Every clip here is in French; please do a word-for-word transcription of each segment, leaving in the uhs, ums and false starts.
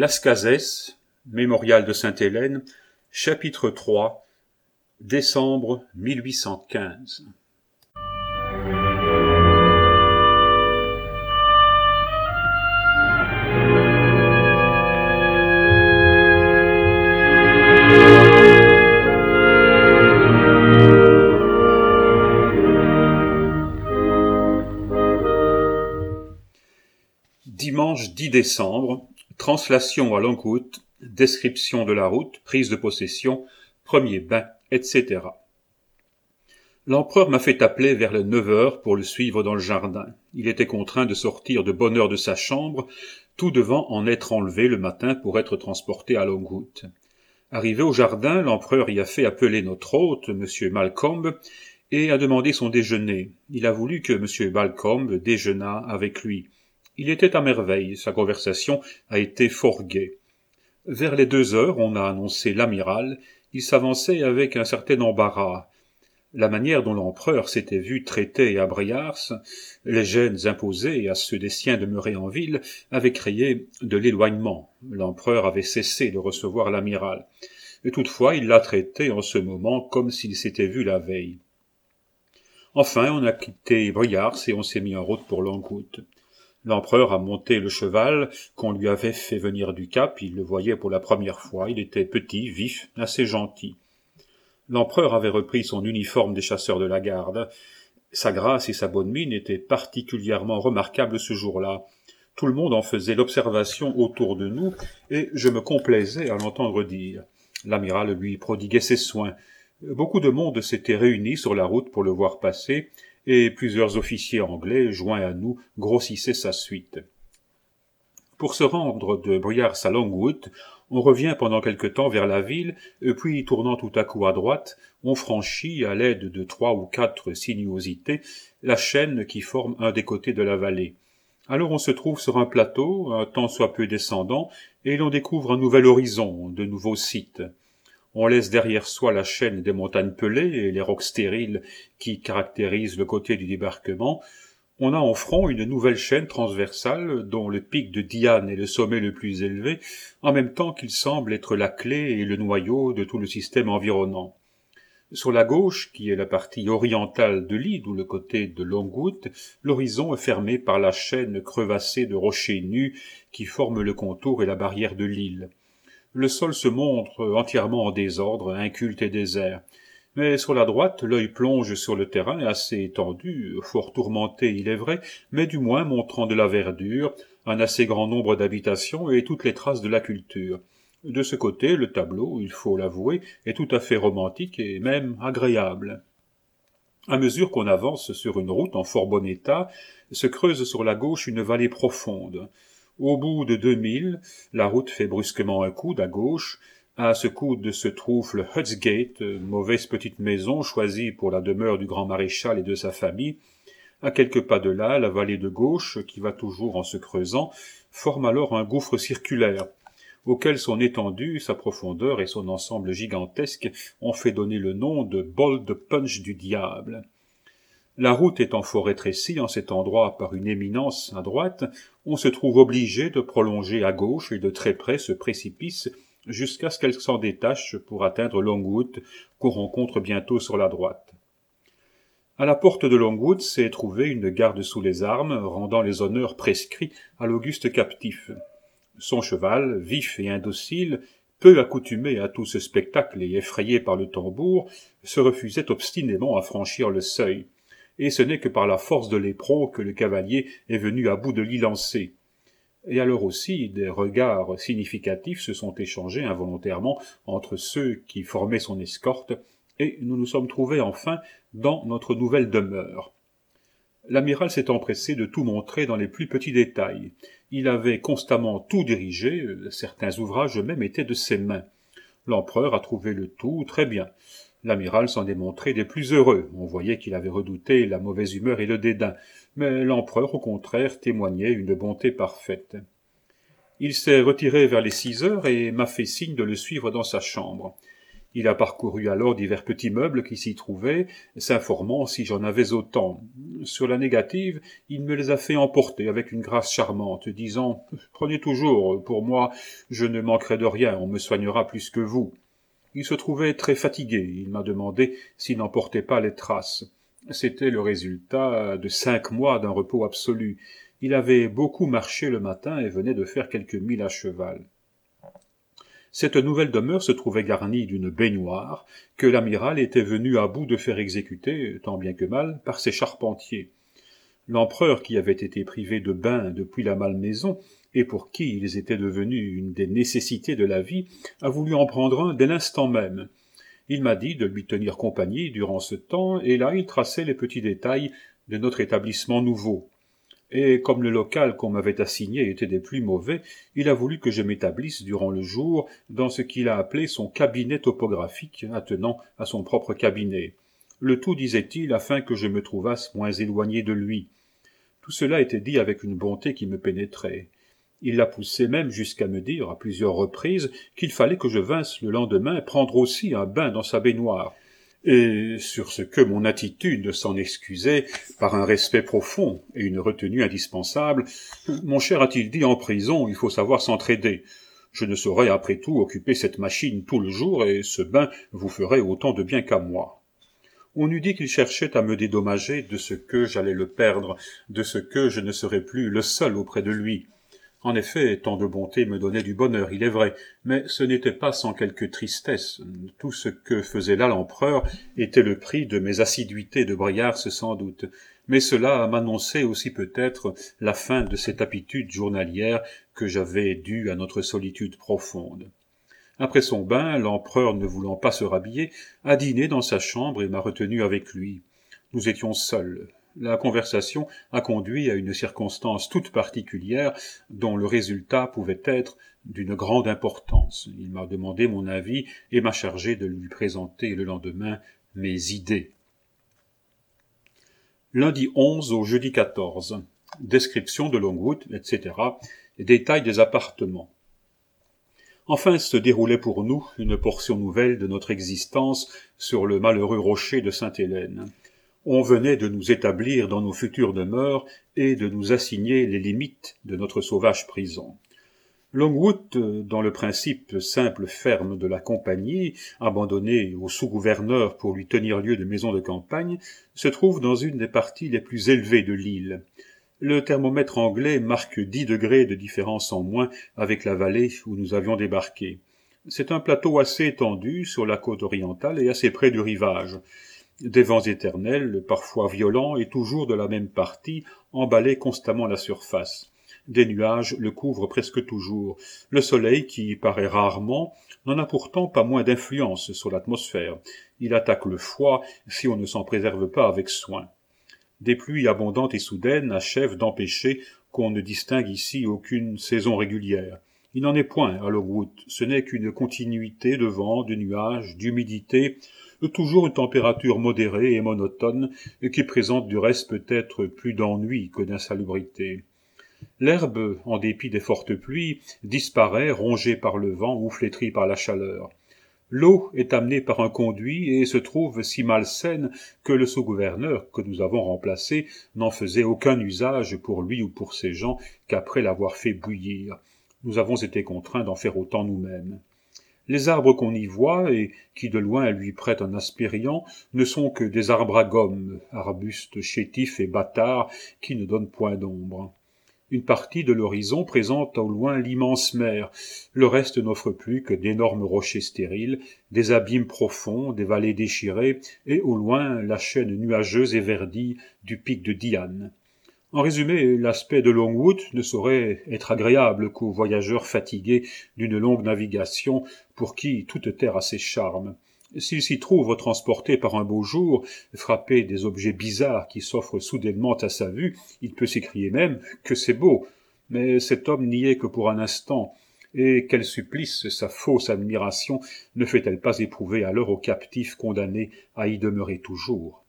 Las Cases, mémorial de Sainte-Hélène, chapitre trois, décembre mille huit cent quinze. Dimanche dix décembre, translation à Longwood, description de la route, prise de possession, premier bain, et cetera. L'empereur m'a fait appeler vers les neuf heures pour le suivre dans le jardin. Il était contraint de sortir de bonne heure de sa chambre, tout devant en être enlevé le matin pour être transporté à Longwood. Arrivé au jardin, l'empereur y a fait appeler notre hôte, M. Malcolm, et a demandé son déjeuner. Il a voulu que M. Malcolm déjeunât avec lui. Il était à merveille, sa conversation a été fort gaie. Vers les deux heures, on a annoncé l'amiral, il s'avançait avec un certain embarras. La manière dont l'empereur s'était vu traiter à Briars, les gênes imposées à ceux des siens demeurés en ville, avaient créé de l'éloignement. L'empereur avait cessé de recevoir l'amiral. Et toutefois, il l'a traité en ce moment comme s'il s'était vu la veille. Enfin, on a quitté Briars et on s'est mis en route pour Longwood. L'empereur a monté le cheval qu'on lui avait fait venir du Cap, il le voyait pour la première fois, il était petit, vif, assez gentil. L'empereur avait repris son uniforme des chasseurs de la garde. Sa grâce et sa bonne mine étaient particulièrement remarquables ce jour-là. Tout le monde en faisait l'observation autour de nous, et je me complaisais à l'entendre dire. L'amiral lui prodiguait ses soins. Beaucoup de monde s'était réuni sur la route pour le voir passer, et plusieurs officiers anglais, joints à nous, grossissaient sa suite. Pour se rendre de Briars à Longwood, on revient pendant quelque temps vers la ville, puis tournant tout à coup à droite, on franchit, à l'aide de trois ou quatre sinuosités, la chaîne qui forme un des côtés de la vallée. Alors on se trouve sur un plateau, un tant soit peu descendant, et l'on découvre un nouvel horizon, de nouveaux sites. On laisse derrière soi la chaîne des montagnes pelées et les rocs stériles qui caractérisent le côté du débarquement. On a en front une nouvelle chaîne transversale dont le pic de Diane est le sommet le plus élevé, en même temps qu'il semble être la clé et le noyau de tout le système environnant. Sur la gauche, qui est la partie orientale de l'île, ou le côté de Longwood, l'horizon est fermé par la chaîne crevassée de rochers nus qui forment le contour et la barrière de l'île. Le sol se montre entièrement en désordre, inculte et désert. Mais sur la droite, l'œil plonge sur le terrain assez étendu, fort tourmenté il est vrai, mais du moins montrant de la verdure, un assez grand nombre d'habitations et toutes les traces de la culture. De ce côté, le tableau, il faut l'avouer, est tout à fait romantique et même agréable. À mesure qu'on avance sur une route en fort bon état, se creuse sur la gauche une vallée profonde. Au bout de deux milles, la route fait brusquement un coude à gauche. À ce coude se trouve le Hut's Gate, mauvaise petite maison choisie pour la demeure du grand maréchal et de sa famille. À quelques pas de là, la vallée de gauche, qui va toujours en se creusant, forme alors un gouffre circulaire, auquel son étendue, sa profondeur et son ensemble gigantesque ont fait donner le nom de bol de punch du diable. La route étant fort rétrécie en cet endroit par une éminence à droite, on se trouve obligé de prolonger à gauche et de très près ce précipice jusqu'à ce qu'elle s'en détache pour atteindre Longwood, qu'on rencontre bientôt sur la droite. À la porte de Longwood s'est trouvée une garde sous les armes, rendant les honneurs prescrits à l'auguste captif. Son cheval, vif et indocile, peu accoutumé à tout ce spectacle et effrayé par le tambour, se refusait obstinément à franchir le seuil. Et ce n'est que par la force de l'éperon que le cavalier est venu à bout de l'y lancer. Et alors aussi, des regards significatifs se sont échangés involontairement entre ceux qui formaient son escorte, et nous nous sommes trouvés enfin dans notre nouvelle demeure. L'amiral s'est empressé de tout montrer dans les plus petits détails. Il avait constamment tout dirigé, certains ouvrages même étaient de ses mains. L'empereur a trouvé le tout très bien. L'amiral s'en est montré des plus heureux. On voyait qu'il avait redouté la mauvaise humeur et le dédain, mais l'empereur, au contraire, témoignait une bonté parfaite. Il s'est retiré vers les six heures et m'a fait signe de le suivre dans sa chambre. Il a parcouru alors divers petits meubles qui s'y trouvaient, s'informant si j'en avais autant. Sur la négative, il me les a fait emporter avec une grâce charmante, disant « Prenez toujours, pour moi, je ne manquerai de rien, on me soignera plus que vous. » Il se trouvait très fatigué, il m'a demandé s'il n'en portait pas les traces. C'était le résultat de cinq mois d'un repos absolu. Il avait beaucoup marché le matin et venait de faire quelques milles à cheval. Cette nouvelle demeure se trouvait garnie d'une baignoire que l'amiral était venu à bout de faire exécuter, tant bien que mal, par ses charpentiers. L'empereur, qui avait été privé de bain depuis la malmaison, et pour qui ils étaient devenus une des nécessités de la vie, a voulu en prendre un dès l'instant même. Il m'a dit de lui tenir compagnie durant ce temps, et là il traçait les petits détails de notre établissement nouveau. Et comme le local qu'on m'avait assigné était des plus mauvais, il a voulu que je m'établisse durant le jour dans ce qu'il a appelé son cabinet topographique, attenant à son propre cabinet. Le tout, disait-il, afin que je me trouvasse moins éloigné de lui. Tout cela était dit avec une bonté qui me pénétrait. Il l'a poussé même jusqu'à me dire, à plusieurs reprises, qu'il fallait que je vinsse le lendemain prendre aussi un bain dans sa baignoire. Et sur ce que mon attitude s'en excusait par un respect profond et une retenue indispensable, « Mon cher, a-t-il dit, en prison, il faut savoir s'entraider. Je ne saurais après tout occuper cette machine tout le jour, et ce bain vous ferait autant de bien qu'à moi. » On eût dit qu'il cherchait à me dédommager de ce que j'allais le perdre, de ce que je ne serais plus le seul auprès de lui. En effet, tant de bonté me donnait du bonheur, il est vrai, mais ce n'était pas sans quelque tristesse. Tout ce que faisait là l'empereur était le prix de mes assiduités de Briars sans doute, mais cela m'annonçait aussi peut-être la fin de cette habitude journalière que j'avais due à notre solitude profonde. Après son bain, l'empereur, ne voulant pas se rhabiller, a dîné dans sa chambre et m'a retenu avec lui. Nous étions seuls. La conversation a conduit à une circonstance toute particulière dont le résultat pouvait être d'une grande importance. Il m'a demandé mon avis et m'a chargé de lui présenter le lendemain mes idées. Lundi onze au jeudi quatorze. Description de Longwood, et cetera. Détails des appartements. Enfin se déroulait pour nous une portion nouvelle de notre existence sur le malheureux rocher de Sainte-Hélène. On venait de nous établir dans nos futures demeures et de nous assigner les limites de notre sauvage prison. Longwood, dans le principe simple ferme de la compagnie, abandonnée au sous-gouverneur pour lui tenir lieu de maison de campagne, se trouve dans une des parties les plus élevées de l'île. Le thermomètre anglais marque dix degrés de différence en moins avec la vallée où nous avions débarqué. C'est un plateau assez étendu sur la côte orientale et assez près du rivage. Des vents éternels, parfois violents et toujours de la même partie, embalaient constamment la surface. Des nuages le couvrent presque toujours. Le soleil, qui paraît rarement, n'en a pourtant pas moins d'influence sur l'atmosphère. Il attaque le foie si on ne s'en préserve pas avec soin. Des pluies abondantes et soudaines achèvent d'empêcher qu'on ne distingue ici aucune saison régulière. Il n'en est point à Longwood, ce n'est qu'une continuité de vent, de nuages, d'humidité, toujours une température modérée et monotone, qui présente du reste peut-être plus d'ennui que d'insalubrité. L'herbe, en dépit des fortes pluies, disparaît, rongée par le vent ou flétrie par la chaleur. L'eau est amenée par un conduit et se trouve si malsaine que le sous-gouverneur que nous avons remplacé n'en faisait aucun usage pour lui ou pour ses gens qu'après l'avoir fait bouillir. Nous avons été contraints d'en faire autant nous-mêmes. Les arbres qu'on y voit, et qui de loin lui prêtent un aspect riant, ne sont que des arbres à gomme, arbustes chétifs et bâtards, qui ne donnent point d'ombre. Une partie de l'horizon présente au loin l'immense mer, le reste n'offre plus que d'énormes rochers stériles, des abîmes profonds, des vallées déchirées, et au loin la chaîne nuageuse et verdie du pic de Diane. En résumé, l'aspect de Longwood ne saurait être agréable qu'aux voyageurs fatigués d'une longue navigation pour qui toute terre a ses charmes. S'il s'y trouve transporté par un beau jour, frappé des objets bizarres qui s'offrent soudainement à sa vue, il peut s'écrier même que c'est beau. Mais cet homme n'y est que pour un instant, et quel supplice sa fausse admiration ne fait-elle pas éprouver alors aux captifs condamnés à y demeurer toujours?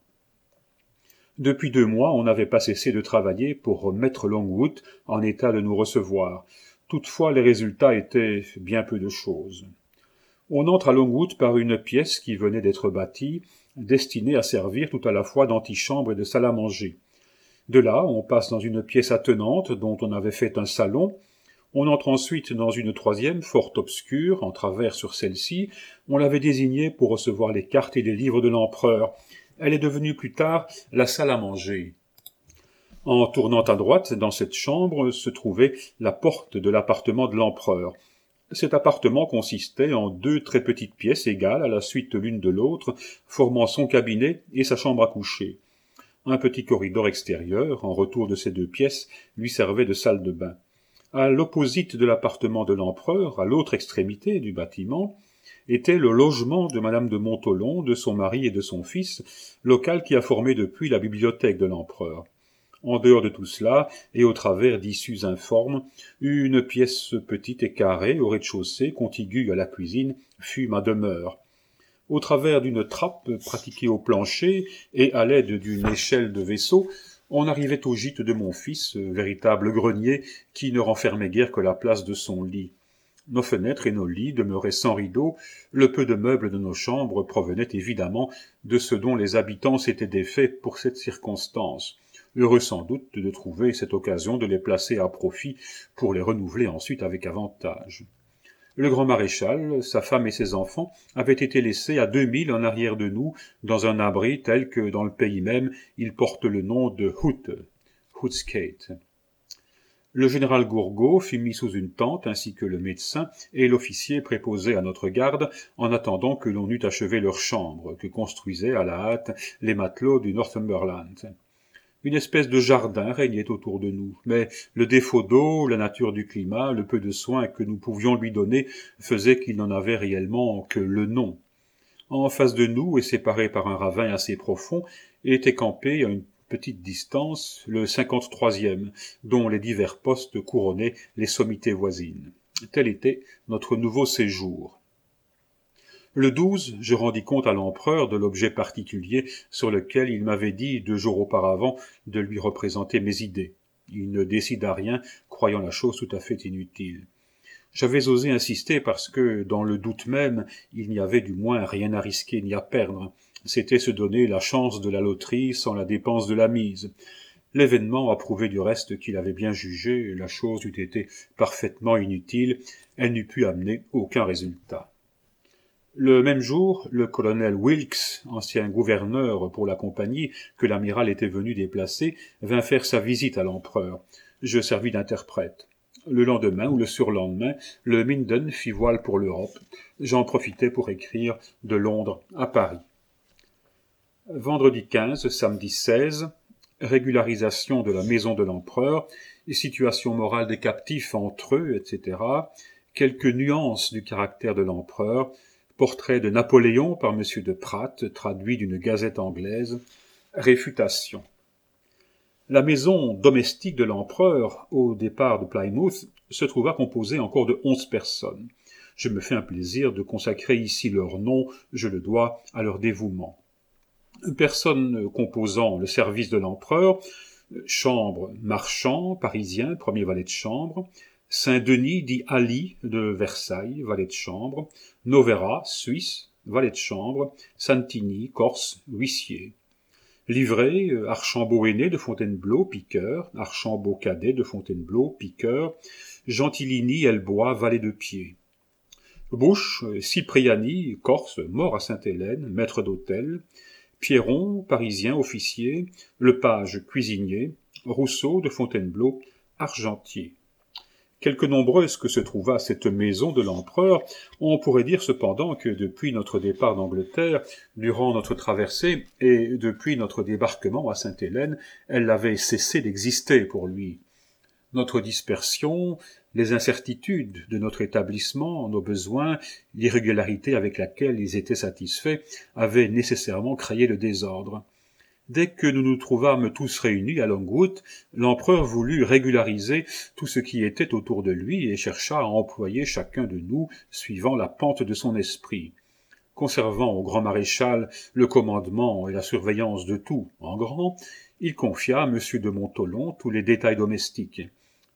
Depuis deux mois, on n'avait pas cessé de travailler pour remettre Longwood en état de nous recevoir. Toutefois, les résultats étaient bien peu de choses. On entre à Longwood par une pièce qui venait d'être bâtie, destinée à servir tout à la fois d'antichambre et de salle à manger. De là, on passe dans une pièce attenante dont on avait fait un salon. On entre ensuite dans une troisième, fort obscure, en travers sur celle-ci. On l'avait désignée pour recevoir les cartes et les livres de l'empereur. Elle est devenue plus tard la salle à manger. En tournant à droite, dans cette chambre, se trouvait la porte de l'appartement de l'empereur. Cet appartement consistait en deux très petites pièces égales à la suite l'une de l'autre, formant son cabinet et sa chambre à coucher. Un petit corridor extérieur, en retour de ces deux pièces, lui servait de salle de bain. À l'opposite de l'appartement de l'empereur, à l'autre extrémité du bâtiment, était le logement de madame de Montholon, de son mari et de son fils, local qui a formé depuis la bibliothèque de l'empereur. En dehors de tout cela, et au travers d'issues informes, une pièce petite et carrée, au rez-de-chaussée, contiguë à la cuisine, fut ma demeure. Au travers d'une trappe pratiquée au plancher, et à l'aide d'une échelle de vaisseau, on arrivait au gîte de mon fils, véritable grenier, qui ne renfermait guère que la place de son lit. Nos fenêtres et nos lits demeuraient sans rideaux, le peu de meubles de nos chambres provenaient évidemment de ce dont les habitants s'étaient défaits pour cette circonstance. Heureux sans doute de trouver cette occasion de les placer à profit pour les renouveler ensuite avec avantage. Le grand maréchal, sa femme et ses enfants avaient été laissés à deux milles en arrière de nous, dans un abri tel que, dans le pays même, il porte le nom de Hoot, Hootscate. Le général Gourgaud fut mis sous une tente, ainsi que le médecin et l'officier préposé à notre garde, en attendant que l'on eût achevé leur chambre, que construisaient à la hâte les matelots du Northumberland. Une espèce de jardin régnait autour de nous, mais le défaut d'eau, la nature du climat, le peu de soins que nous pouvions lui donner faisaient qu'il n'en avait réellement que le nom. En face de nous, et séparé par un ravin assez profond, était campé à une petite distance le cinquante-troisième, dont les divers postes couronnaient les sommités voisines. Tel était notre nouveau séjour. Le douze, je rendis compte à l'empereur de l'objet particulier sur lequel il m'avait dit deux jours auparavant de lui représenter mes idées. Il ne décida rien, croyant la chose tout à fait inutile. J'avais osé insister parce que, dans le doute même, il n'y avait du moins rien à risquer ni à perdre. C'était se donner la chance de la loterie sans la dépense de la mise. L'événement a prouvé du reste qu'il avait bien jugé, la chose eût été parfaitement inutile, elle n'eût pu amener aucun résultat. Le même jour, le colonel Wilkes, ancien gouverneur pour la compagnie que l'amiral était venu déplacer, vint faire sa visite à l'empereur. Je servis d'interprète. Le lendemain ou le surlendemain, le Minden fit voile pour l'Europe. J'en profitai pour écrire de Londres à Paris. Vendredi quinze, samedi seize, régularisation de la maison de l'empereur, situation morale des captifs entre eux, et cetera, quelques nuances du caractère de l'empereur, portrait de Napoléon par M. de Pratt, traduit d'une gazette anglaise, réfutation. La maison domestique de l'empereur, au départ de Plymouth, se trouva composée encore de onze personnes. Je me fais un plaisir de consacrer ici leur nom, je le dois à leur dévouement. Personnes composant le service de l'empereur, chambre marchand, parisien, premier valet de chambre, Saint-Denis dit Ali de Versailles, valet de chambre, Novera, Suisse, valet de chambre, Santini, Corse, huissier. Livré, Archambault aîné de Fontainebleau, piqueur, Archambault cadet de Fontainebleau, piqueur, Gentilini, Elbois, valet de pied. Bouche, Cipriani, Corse, mort à Sainte-Hélène, maître d'hôtel, Pierron, parisien, officier, Lepage, cuisinier, Rousseau de Fontainebleau, argentier. Quelque nombreuse que se trouvât cette maison de l'empereur, on pourrait dire cependant que depuis notre départ d'Angleterre, durant notre traversée et depuis notre débarquement à Sainte-Hélène, elle avait cessé d'exister pour lui. Notre dispersion, les incertitudes de notre établissement, nos besoins, l'irrégularité avec laquelle ils étaient satisfaits, avaient nécessairement créé le désordre. Dès que nous nous trouvâmes tous réunis à Longwood, l'empereur voulut régulariser tout ce qui était autour de lui et chercha à employer chacun de nous suivant la pente de son esprit. Conservant au grand maréchal le commandement et la surveillance de tout en grand, il confia à M. de Montholon tous les détails domestiques.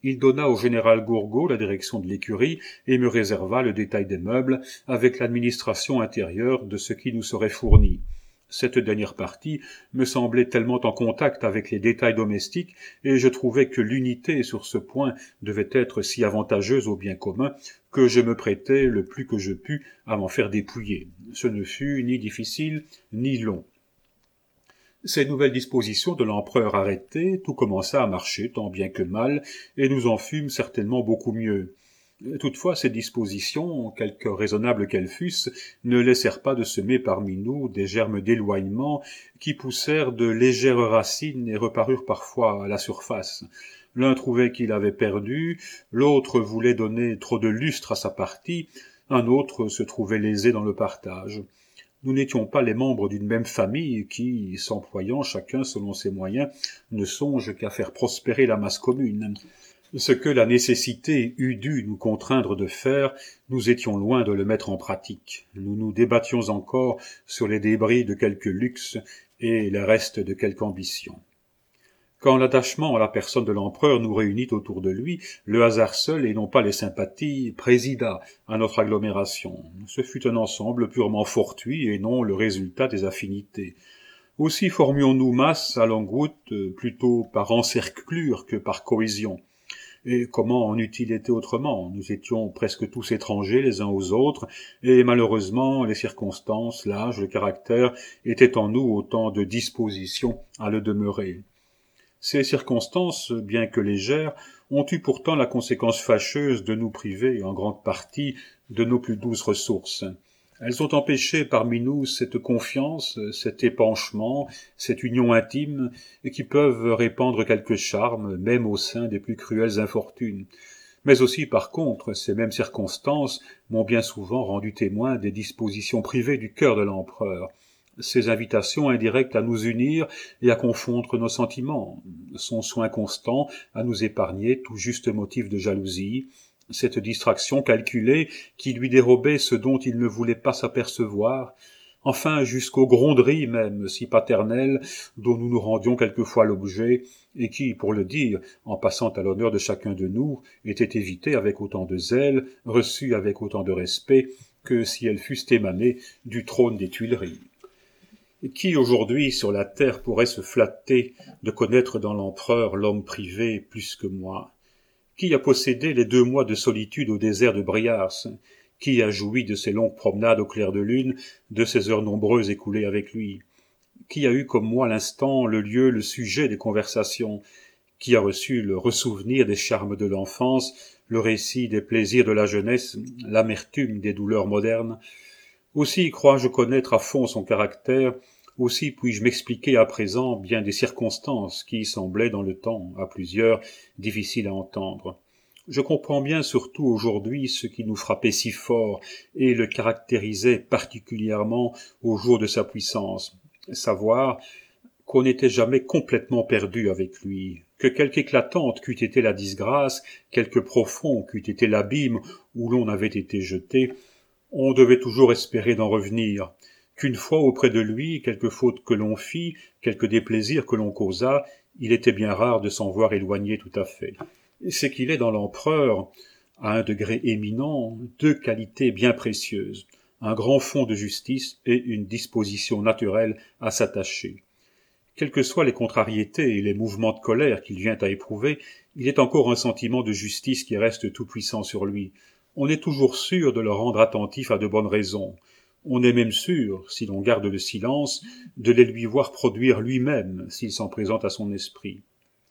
Il donna au général Gourgaud la direction de l'écurie et me réserva le détail des meubles avec l'administration intérieure de ce qui nous serait fourni. Cette dernière partie me semblait tellement en contact avec les détails domestiques et je trouvais que l'unité sur ce point devait être si avantageuse au bien commun que je me prêtais le plus que je pus à m'en faire dépouiller. Ce ne fut ni difficile ni long. Ces nouvelles dispositions de l'empereur arrêtées, tout commença à marcher tant bien que mal, et nous en fûmes certainement beaucoup mieux. Toutefois, ces dispositions, quelque raisonnables qu'elles fussent, ne laissèrent pas de semer parmi nous des germes d'éloignement qui poussèrent de légères racines et reparurent parfois à la surface. L'un trouvait qu'il avait perdu, l'autre voulait donner trop de lustre à sa partie, un autre se trouvait lésé dans le partage. Nous n'étions pas les membres d'une même famille qui, s'employant chacun selon ses moyens, ne songe qu'à faire prospérer la masse commune. Ce que la nécessité eût dû nous contraindre de faire, nous étions loin de le mettre en pratique. Nous nous débattions encore sur les débris de quelque luxe et les restes de quelque ambition. Quand l'attachement à la personne de l'empereur nous réunit autour de lui, le hasard seul, et non pas les sympathies, présida à notre agglomération. Ce fut un ensemble purement fortuit et non le résultat des affinités. Aussi formions-nous masse à longue route, plutôt par encerclure que par cohésion. Et comment en eût-il été autrement? Nous étions presque tous étrangers les uns aux autres, et malheureusement les circonstances, l'âge, le caractère étaient en nous autant de dispositions à le demeurer. Ces circonstances, bien que légères, ont eu pourtant la conséquence fâcheuse de nous priver, en grande partie, de nos plus douces ressources. Elles ont empêché parmi nous cette confiance, cet épanchement, cette union intime, qui peuvent répandre quelques charmes, même au sein des plus cruelles infortunes. Mais aussi, par contre, ces mêmes circonstances m'ont bien souvent rendu témoin des dispositions privées du cœur de l'empereur. Ces invitations indirectes à nous unir et à confondre nos sentiments, son soin constant à nous épargner tout juste motif de jalousie, cette distraction calculée qui lui dérobait ce dont il ne voulait pas s'apercevoir, enfin jusqu'aux gronderies même si paternelles dont nous nous rendions quelquefois l'objet et qui, pour le dire, en passant à l'honneur de chacun de nous, étaient évitées avec autant de zèle, reçues avec autant de respect que si elles fussent émanées du trône des Tuileries. Qui aujourd'hui sur la terre pourrait se flatter de connaître dans l'empereur l'homme privé plus que moi? Qui a possédé les deux mois de solitude au désert de Briars? Qui a joui de ses longues promenades au clair de lune, de ses heures nombreuses écoulées avec lui? Qui a eu comme moi l'instant, le lieu, le sujet des conversations? Qui a reçu le ressouvenir des charmes de l'enfance, le récit des plaisirs de la jeunesse, l'amertume des douleurs modernes? Aussi crois-je connaître à fond son caractère, aussi puis-je m'expliquer à présent bien des circonstances qui semblaient dans le temps, à plusieurs, difficiles à entendre. Je comprends bien surtout aujourd'hui ce qui nous frappait si fort et le caractérisait particulièrement au jour de sa puissance, savoir qu'on n'était jamais complètement perdu avec lui, que quelque éclatante qu'eût été la disgrâce, quelque profond qu'eût été l'abîme où l'on avait été jeté, on devait toujours espérer d'en revenir, qu'une fois auprès de lui, quelque faute que l'on fit, quelque déplaisir que l'on causa, il était bien rare de s'en voir éloigné tout à fait. C'est qu'il est dans l'empereur, à un degré éminent, deux qualités bien précieuses, un grand fond de justice et une disposition naturelle à s'attacher. Quelles que soient les contrariétés et les mouvements de colère qu'il vient à éprouver, il est encore un sentiment de justice qui reste tout puissant sur lui. On est toujours sûr de le rendre attentif à de bonnes raisons. On est même sûr, si l'on garde le silence, de les lui voir produire lui-même, s'il s'en présente à son esprit.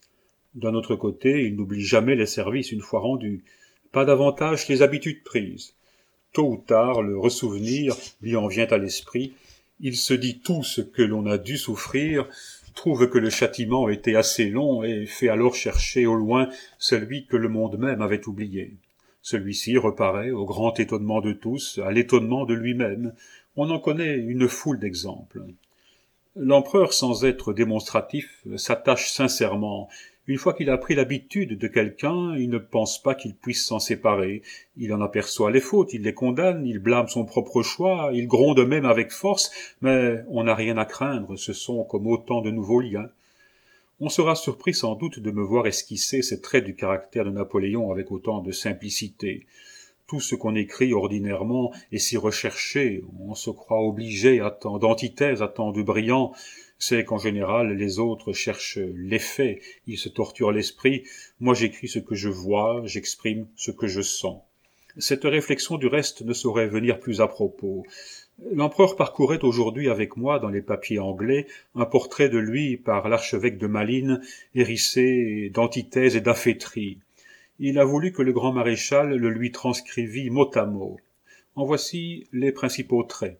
D'un autre côté, il n'oublie jamais les services une fois rendus, pas davantage les habitudes prises. Tôt ou tard, le ressouvenir lui en vient à l'esprit, il se dit tout ce que l'on a dû souffrir, trouve que le châtiment était assez long et fait alors chercher au loin celui que le monde même avait oublié. Celui-ci reparaît, au grand étonnement de tous, à l'étonnement de lui-même. On en connaît une foule d'exemples. L'empereur, sans être démonstratif, s'attache sincèrement. Une fois qu'il a pris l'habitude de quelqu'un, il ne pense pas qu'il puisse s'en séparer. Il en aperçoit les fautes, il les condamne, il blâme son propre choix, il gronde même avec force, mais on n'a rien à craindre, ce sont comme autant de nouveaux liens. On sera surpris sans doute de me voir esquisser ces traits du caractère de Napoléon avec autant de simplicité. Tout ce qu'on écrit ordinairement est si recherché, on se croit obligé à tant d'antithèses, à tant de brillants, c'est qu'en général les autres cherchent l'effet, ils se torturent l'esprit, moi j'écris ce que je vois, j'exprime ce que je sens. Cette réflexion du reste ne saurait venir plus à propos. L'empereur parcourait aujourd'hui avec moi dans les papiers anglais un portrait de lui par l'archevêque de Malines, hérissé d'antithèses et d'afféteries. Il a voulu que le grand maréchal le lui transcrivît mot à mot. En voici les principaux traits.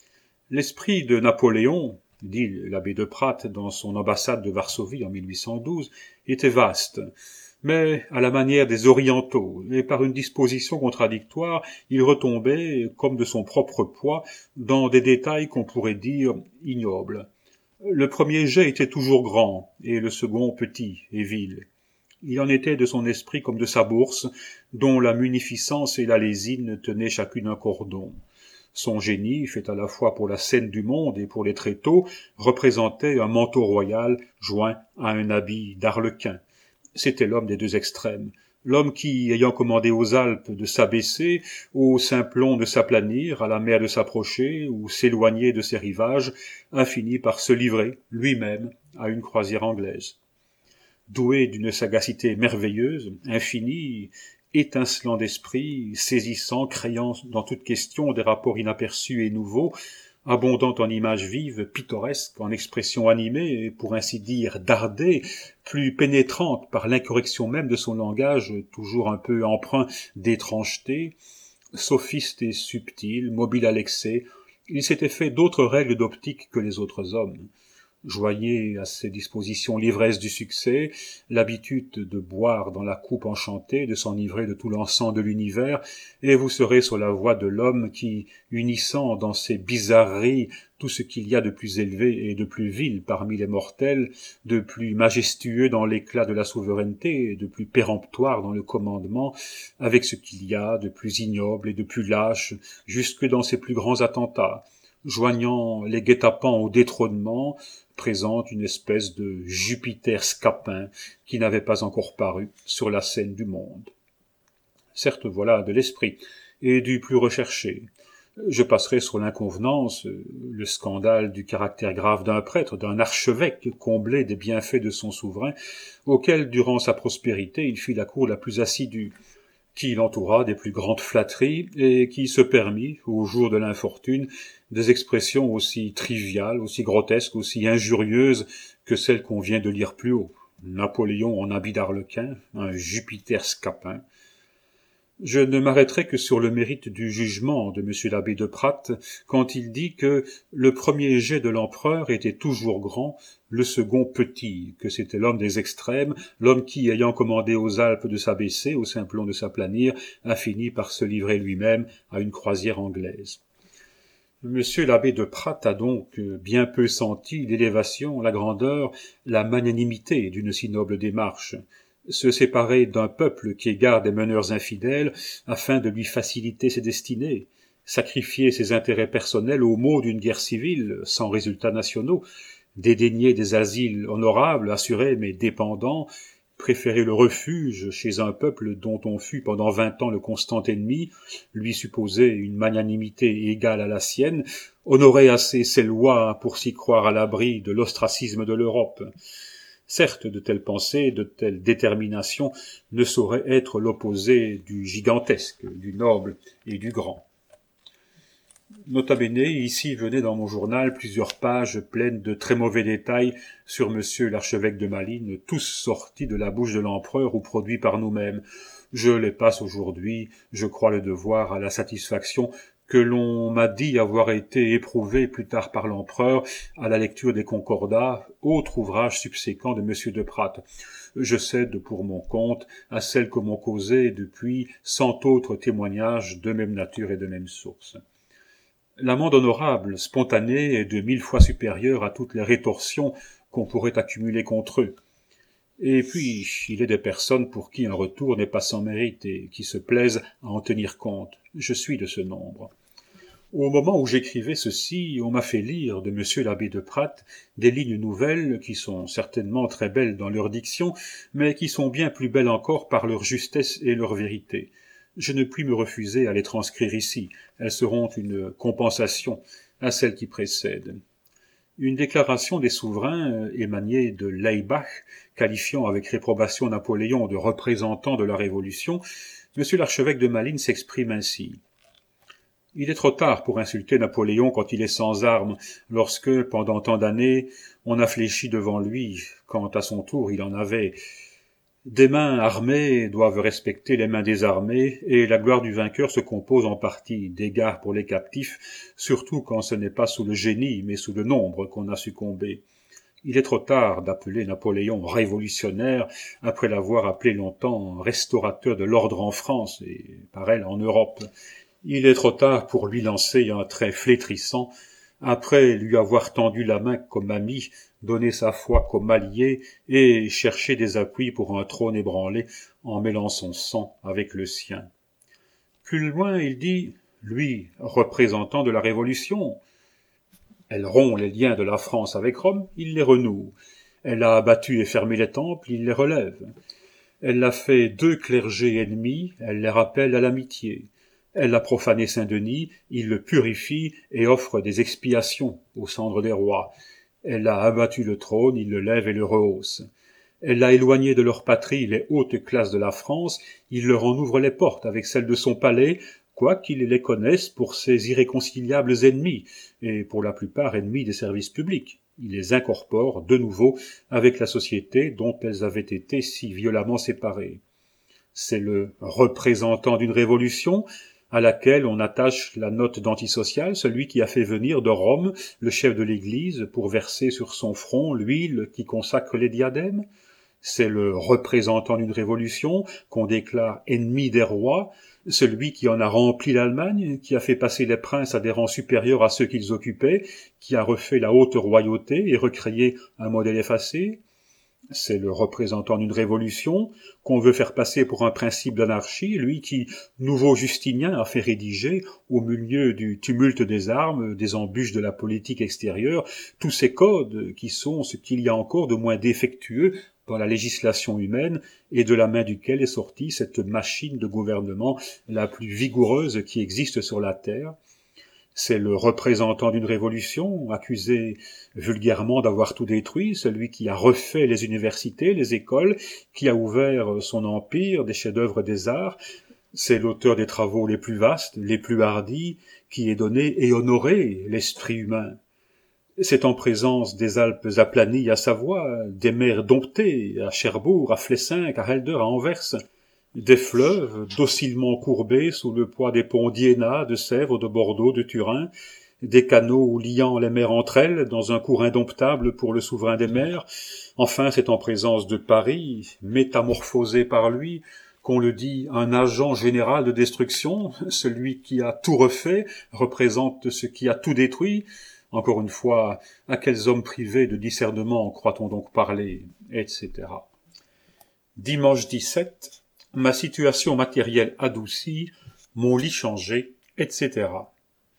L'esprit de Napoléon, dit l'abbé de Pradt dans son ambassade de Varsovie en mille huit cent douze, était vaste, mais à la manière des orientaux, et par une disposition contradictoire, il retombait, comme de son propre poids, dans des détails qu'on pourrait dire ignobles. Le premier jet était toujours grand, et le second petit et vil. Il en était de son esprit comme de sa bourse, dont la munificence et la lésine tenaient chacune un cordon. Son génie, fait à la fois pour la scène du monde et pour les tréteaux, représentait un manteau royal joint à un habit d'arlequin. C'était l'homme des deux extrêmes, l'homme qui, ayant commandé aux Alpes de s'abaisser, au Simplon de s'aplanir, à la mer de s'approcher ou s'éloigner de ses rivages, a fini par se livrer, lui-même, à une croisière anglaise. Doué d'une sagacité merveilleuse, infinie, étincelant d'esprit, saisissant, créant dans toute question des rapports inaperçus et nouveaux, abondant en images vives, pittoresques, en expressions animées, et pour ainsi dire dardées, plus pénétrantes par l'incorrection même de son langage, toujours un peu empreint d'étrangeté, sophiste et subtil, mobile à l'excès, il s'était fait d'autres règles d'optique que les autres hommes. Joignez à ces dispositions l'ivresse du succès, l'habitude de boire dans la coupe enchantée, de s'enivrer de tout l'encens de l'univers, et vous serez sur la voie de l'homme qui, unissant dans ses bizarreries tout ce qu'il y a de plus élevé et de plus vil parmi les mortels, de plus majestueux dans l'éclat de la souveraineté et de plus péremptoire dans le commandement, avec ce qu'il y a de plus ignoble et de plus lâche, jusque dans ses plus grands attentats, joignant les guet-apens au détrônement, présente une espèce de Jupiter scapin qui n'avait pas encore paru sur la scène du monde. Certes, voilà de l'esprit, et du plus recherché. Je passerai sur l'inconvenance, le scandale du caractère grave d'un prêtre, d'un archevêque comblé des bienfaits de son souverain, auquel, durant sa prospérité, il fit la cour la plus assidue, qui l'entoura des plus grandes flatteries et qui se permit, au jour de l'infortune, des expressions aussi triviales, aussi grotesques, aussi injurieuses que celles qu'on vient de lire plus haut. Napoléon en habit d'arlequin, un Jupiter scapin. Je ne m'arrêterai que sur le mérite du jugement de monsieur l'abbé de Pradt, quand il dit que le premier jet de l'empereur était toujours grand, le second petit, que c'était l'homme des extrêmes, l'homme qui, ayant commandé aux Alpes de s'abaisser, au Simplon de s'aplanir, a fini par se livrer lui-même à une croisière anglaise. Monsieur l'abbé de Pradt a donc bien peu senti l'élévation, la grandeur, la magnanimité d'une si noble démarche. Se séparer d'un peuple qui égare des meneurs infidèles afin de lui faciliter ses destinées, sacrifier ses intérêts personnels au maux d'une guerre civile sans résultats nationaux, dédaigner des asiles honorables, assurés mais dépendants, préférer le refuge chez un peuple dont on fut pendant vingt ans le constant ennemi, lui supposer une magnanimité égale à la sienne, honorer assez ses lois pour s'y croire à l'abri de l'ostracisme de l'Europe. Certes, de telles pensées, de telles déterminations ne sauraient être l'opposé du gigantesque, du noble et du grand. Nota bene, ici venaient dans mon journal plusieurs pages pleines de très mauvais détails sur monsieur l'archevêque de Malines, tous sortis de la bouche de l'empereur ou produits par nous-mêmes. Je les passe aujourd'hui, je crois le devoir à la satisfaction que l'on m'a dit avoir été éprouvé plus tard par l'empereur à la lecture des concordats, autre ouvrage subséquent de monsieur de Pradt. Je cède pour mon compte à celles que m'ont causées depuis cent autres témoignages de même nature et de même source. L'amende honorable, spontanée, est de mille fois supérieure à toutes les rétorsions qu'on pourrait accumuler contre eux. Et puis, il est des personnes pour qui un retour n'est pas sans mérite et qui se plaisent à en tenir compte. Je suis de ce nombre. Au moment où j'écrivais ceci, on m'a fait lire de monsieur l'abbé de Pradt des lignes nouvelles qui sont certainement très belles dans leur diction, mais qui sont bien plus belles encore par leur justesse et leur vérité. Je ne puis me refuser à les transcrire ici. Elles seront une compensation à celles qui précèdent. Une déclaration des souverains émanée de Laybach, qualifiant avec réprobation Napoléon de représentant de la Révolution, monsieur l'archevêque de Malines s'exprime ainsi. Il est trop tard pour insulter Napoléon quand il est sans armes, lorsque, pendant tant d'années, on a fléchi devant lui, quand à son tour il en avait. Des mains armées doivent respecter les mains désarmées, et la gloire du vainqueur se compose en partie d'égards pour les captifs, surtout quand ce n'est pas sous le génie, mais sous le nombre qu'on a succombé. Il est trop tard d'appeler Napoléon révolutionnaire, après l'avoir appelé longtemps restaurateur de l'ordre en France, et par elle en Europe. Il est trop tard pour lui lancer un trait flétrissant, après lui avoir tendu la main comme ami, donné sa foi comme allié, et cherché des appuis pour un trône ébranlé en mêlant son sang avec le sien. Plus loin, il dit, lui, représentant de la Révolution, elle rompt les liens de la France avec Rome, il les renoue. Elle a abattu et fermé les temples, il les relève. Elle a fait deux clergés ennemis, elle les rappelle à l'amitié. Elle a profané Saint-Denis, il le purifie et offre des expiations aux cendres des rois. Elle a abattu le trône, il le lève et le rehausse. Elle a éloigné de leur patrie les hautes classes de la France, il leur en ouvre les portes avec celles de son palais, quoiqu'il les connaisse pour ses irréconciliables ennemis, et pour la plupart ennemis des services publics. Il les incorpore de nouveau avec la société dont elles avaient été si violemment séparées. C'est le représentant d'une révolution, à laquelle on attache la note d'antisocial, celui qui a fait venir de Rome le chef de l'Église pour verser sur son front l'huile qui consacre les diadèmes. C'est le représentant d'une révolution qu'on déclare ennemi des rois, celui qui en a rempli l'Allemagne, qui a fait passer les princes à des rangs supérieurs à ceux qu'ils occupaient, qui a refait la haute royauté et recréé un modèle effacé. C'est le représentant d'une révolution qu'on veut faire passer pour un principe d'anarchie, lui qui, nouveau Justinien, a fait rédiger, au milieu du tumulte des armes, des embûches de la politique extérieure, tous ces codes qui sont ce qu'il y a encore de moins défectueux dans la législation humaine et de la main duquel est sortie cette machine de gouvernement la plus vigoureuse qui existe sur la terre. C'est le représentant d'une révolution, accusé vulgairement d'avoir tout détruit, celui qui a refait les universités, les écoles, qui a ouvert son empire des chefs-d'œuvre des arts. C'est l'auteur des travaux les plus vastes, les plus hardis, qui ait donné et honoré l'esprit humain. C'est en présence des Alpes aplanies à Savoie, des mers domptées à Cherbourg, à Flessinck, à Helder, à Anvers, des fleuves docilement courbés sous le poids des ponts d'Iéna, de Sèvres, de Bordeaux, de Turin, des canaux liant les mers entre elles dans un cours indomptable pour le souverain des mers. Enfin, c'est en présence de Paris, métamorphosé par lui, qu'on le dit un agent général de destruction, celui qui a tout refait, représente ce qui a tout détruit. Encore une fois, à quels hommes privés de discernement croit-on donc parler, et cetera. Dimanche dix-sept, ma situation matérielle adoucie, mon lit changé, et cetera.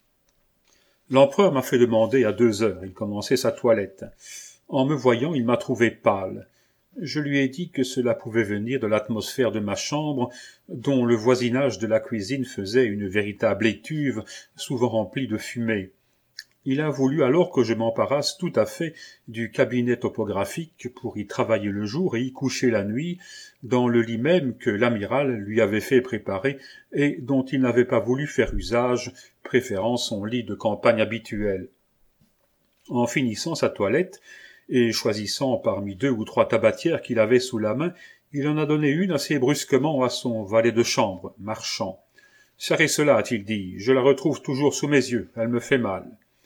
L'empereur m'a fait demander à deux heures, il commençait sa toilette. En me voyant, il m'a trouvé pâle. Je lui ai dit que cela pouvait venir de l'atmosphère de ma chambre, dont le voisinage de la cuisine faisait une véritable étuve, souvent remplie de fumée. Il a voulu alors que je m'emparasse tout à fait du cabinet topographique pour y travailler le jour et y coucher la nuit, dans le lit même que l'amiral lui avait fait préparer et dont il n'avait pas voulu faire usage, préférant son lit de campagne habituel. En finissant sa toilette, et choisissant parmi deux ou trois tabatières qu'il avait sous la main, il en a donné une assez brusquement à son valet de chambre, Marchand. « Serrez cela, a-t-il dit, je la retrouve toujours sous mes yeux, elle me fait mal. »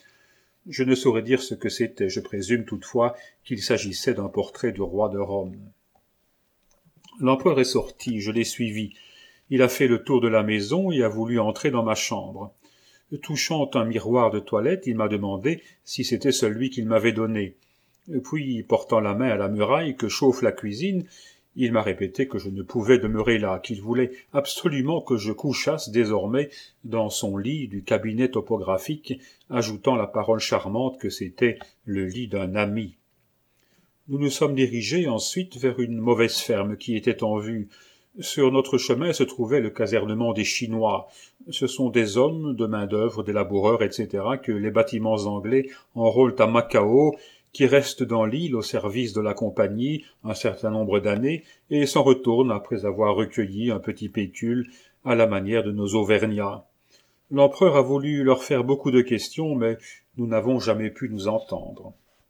Je ne saurais dire ce que c'était, je présume toutefois qu'il s'agissait d'un portrait du roi de Rome. L'empereur est sorti, je l'ai suivi. Il a fait le tour de la maison et a voulu entrer dans ma chambre. Touchant un miroir de toilette, il m'a demandé si c'était celui qu'il m'avait donné. Puis, portant la main à la muraille que chauffe la cuisine, Il m'a répété que je ne pouvais demeurer là, qu'il voulait absolument que je couchasse désormais dans son lit du cabinet topographique, ajoutant la parole charmante que c'était le lit d'un ami. Nous nous sommes dirigés ensuite vers une mauvaise ferme qui était en vue. Sur notre chemin se trouvait le casernement des Chinois. Ce sont des hommes de main-d'œuvre, des laboureurs, et cetera, que les bâtiments anglais enrôlent à Macao, qui restent dans l'île au service de la compagnie un certain nombre d'années et s'en retournent après avoir recueilli un petit pécule à la manière de nos Auvergnats. L'empereur a voulu leur faire beaucoup de questions, mais nous n'avons jamais pu nous entendre.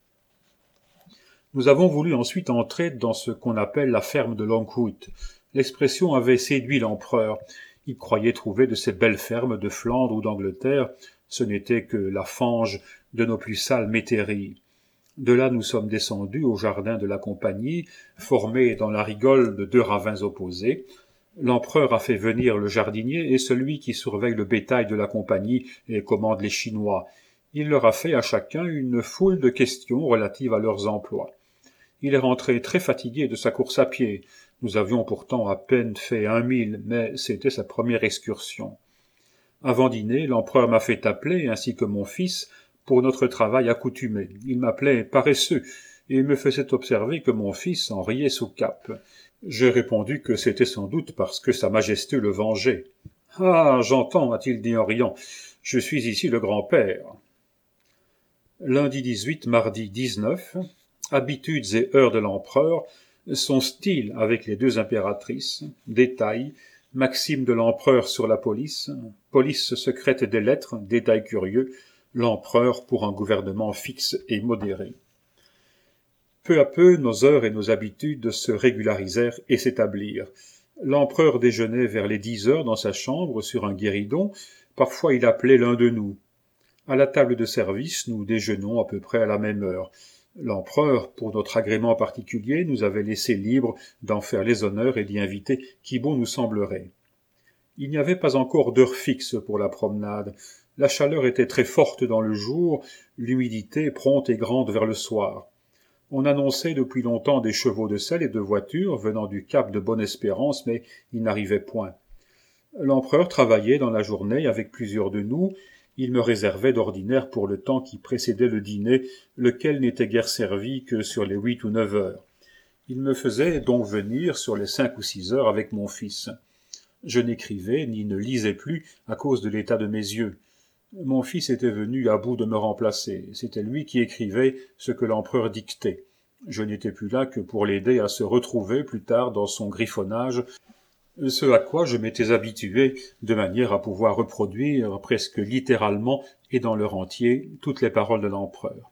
Nous avons voulu ensuite entrer dans ce qu'on appelle la ferme de Longwood. L'expression avait séduit l'empereur. Il croyait trouver de ces belles fermes de Flandre ou d'Angleterre. Ce n'était que la fange de nos plus sales métairies. De là nous sommes descendus au jardin de la compagnie, formé dans la rigole de deux ravins opposés. L'empereur a fait venir le jardinier et celui qui surveille le bétail de la compagnie et commande les Chinois. Il leur a fait à chacun une foule de questions relatives à leurs emplois. Il est rentré très fatigué de sa course à pied. Nous avions pourtant à peine fait un mille, mais c'était sa première excursion. Avant dîner, l'empereur m'a fait appeler, ainsi que mon fils, pour notre travail accoutumé. Il m'appelait paresseux, et me faisait observer que mon fils en riait sous cape. J'ai répondu que c'était sans doute parce que sa majesté le vengeait. « Ah, j'entends, a-t-il dit en riant, je suis ici le grand-père. » Lundi dix-huit, mardi dix-neuf, habitudes et heures de l'empereur, son style avec les deux impératrices, détails, maxime de l'empereur sur la police, police secrète des lettres, détails curieux, l'empereur pour un gouvernement fixe et modéré. Peu à peu, nos heures et nos habitudes se régularisèrent et s'établirent. L'empereur déjeunait vers les dix heures dans sa chambre sur un guéridon. Parfois il appelait l'un de nous. À la table de service, nous déjeunons à peu près à la même heure. L'empereur, pour notre agrément particulier, nous avait laissé libre d'en faire les honneurs et d'y inviter qui bon nous semblerait. Il n'y avait pas encore d'heure fixe pour la promenade. La chaleur était très forte dans le jour, l'humidité prompte et grande vers le soir. On annonçait depuis longtemps des chevaux de selle et de voitures venant du cap de Bonne-Espérance, mais ils n'arrivaient point. L'empereur travaillait dans la journée avec plusieurs de nous. Il me réservait d'ordinaire pour le temps qui précédait le dîner, lequel n'était guère servi que sur les huit ou neuf heures. Il me faisait donc venir sur les cinq ou six heures avec mon fils. Je n'écrivais ni ne lisais plus à cause de l'état de mes yeux. Mon fils était venu à bout de me remplacer. C'était lui qui écrivait ce que l'empereur dictait. Je n'étais plus là que pour l'aider à se retrouver plus tard dans son griffonnage, ce à quoi je m'étais habitué de manière à pouvoir reproduire presque littéralement et dans leur entier toutes les paroles de l'empereur.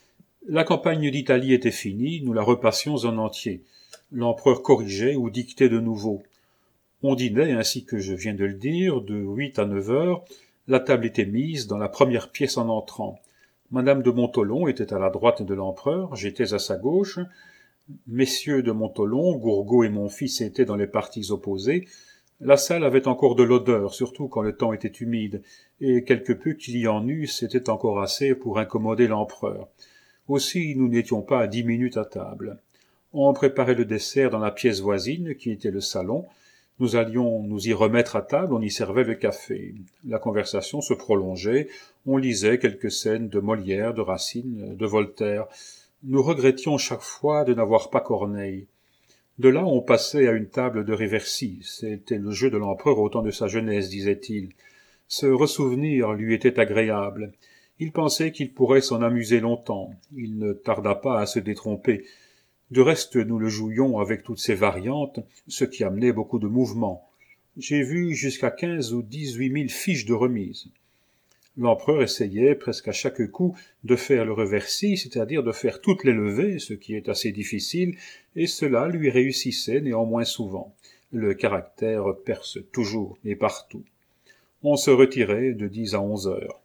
La campagne d'Italie était finie, nous la repassions en entier. L'empereur corrigeait ou dictait de nouveau. On dînait, ainsi que je viens de le dire, de huit à neuf heures. La table était mise dans la première pièce en entrant. Madame de Montholon était à la droite de l'empereur, j'étais à sa gauche. Messieurs de Montholon, Gourgaud et mon fils étaient dans les parties opposées. La salle avait encore de l'odeur, surtout quand le temps était humide, et quelque peu qu'il y en eût, c'était encore assez pour incommoder l'empereur. Aussi, nous n'étions pas à dix minutes à table. On préparait le dessert dans la pièce voisine, qui était le salon. Nous allions nous y remettre à table, on y servait le café. La conversation se prolongeait, on lisait quelques scènes de Molière, de Racine, de Voltaire. Nous regrettions chaque fois de n'avoir pas Corneille. De là, on passait à une table de réversie. C'était le jeu de l'empereur au temps de sa jeunesse, disait-il. Ce ressouvenir lui était agréable. Il pensait qu'il pourrait s'en amuser longtemps. Il ne tarda pas à se détromper. De reste, nous le jouions avec toutes ses variantes, ce qui amenait beaucoup de mouvement. J'ai vu jusqu'à quinze ou dix-huit mille fiches de remise. L'empereur essayait presque à chaque coup de faire le reversi, c'est-à-dire de faire toutes les levées, ce qui est assez difficile, et cela lui réussissait néanmoins souvent. Le caractère perce toujours et partout. On se retirait de dix à onze heures.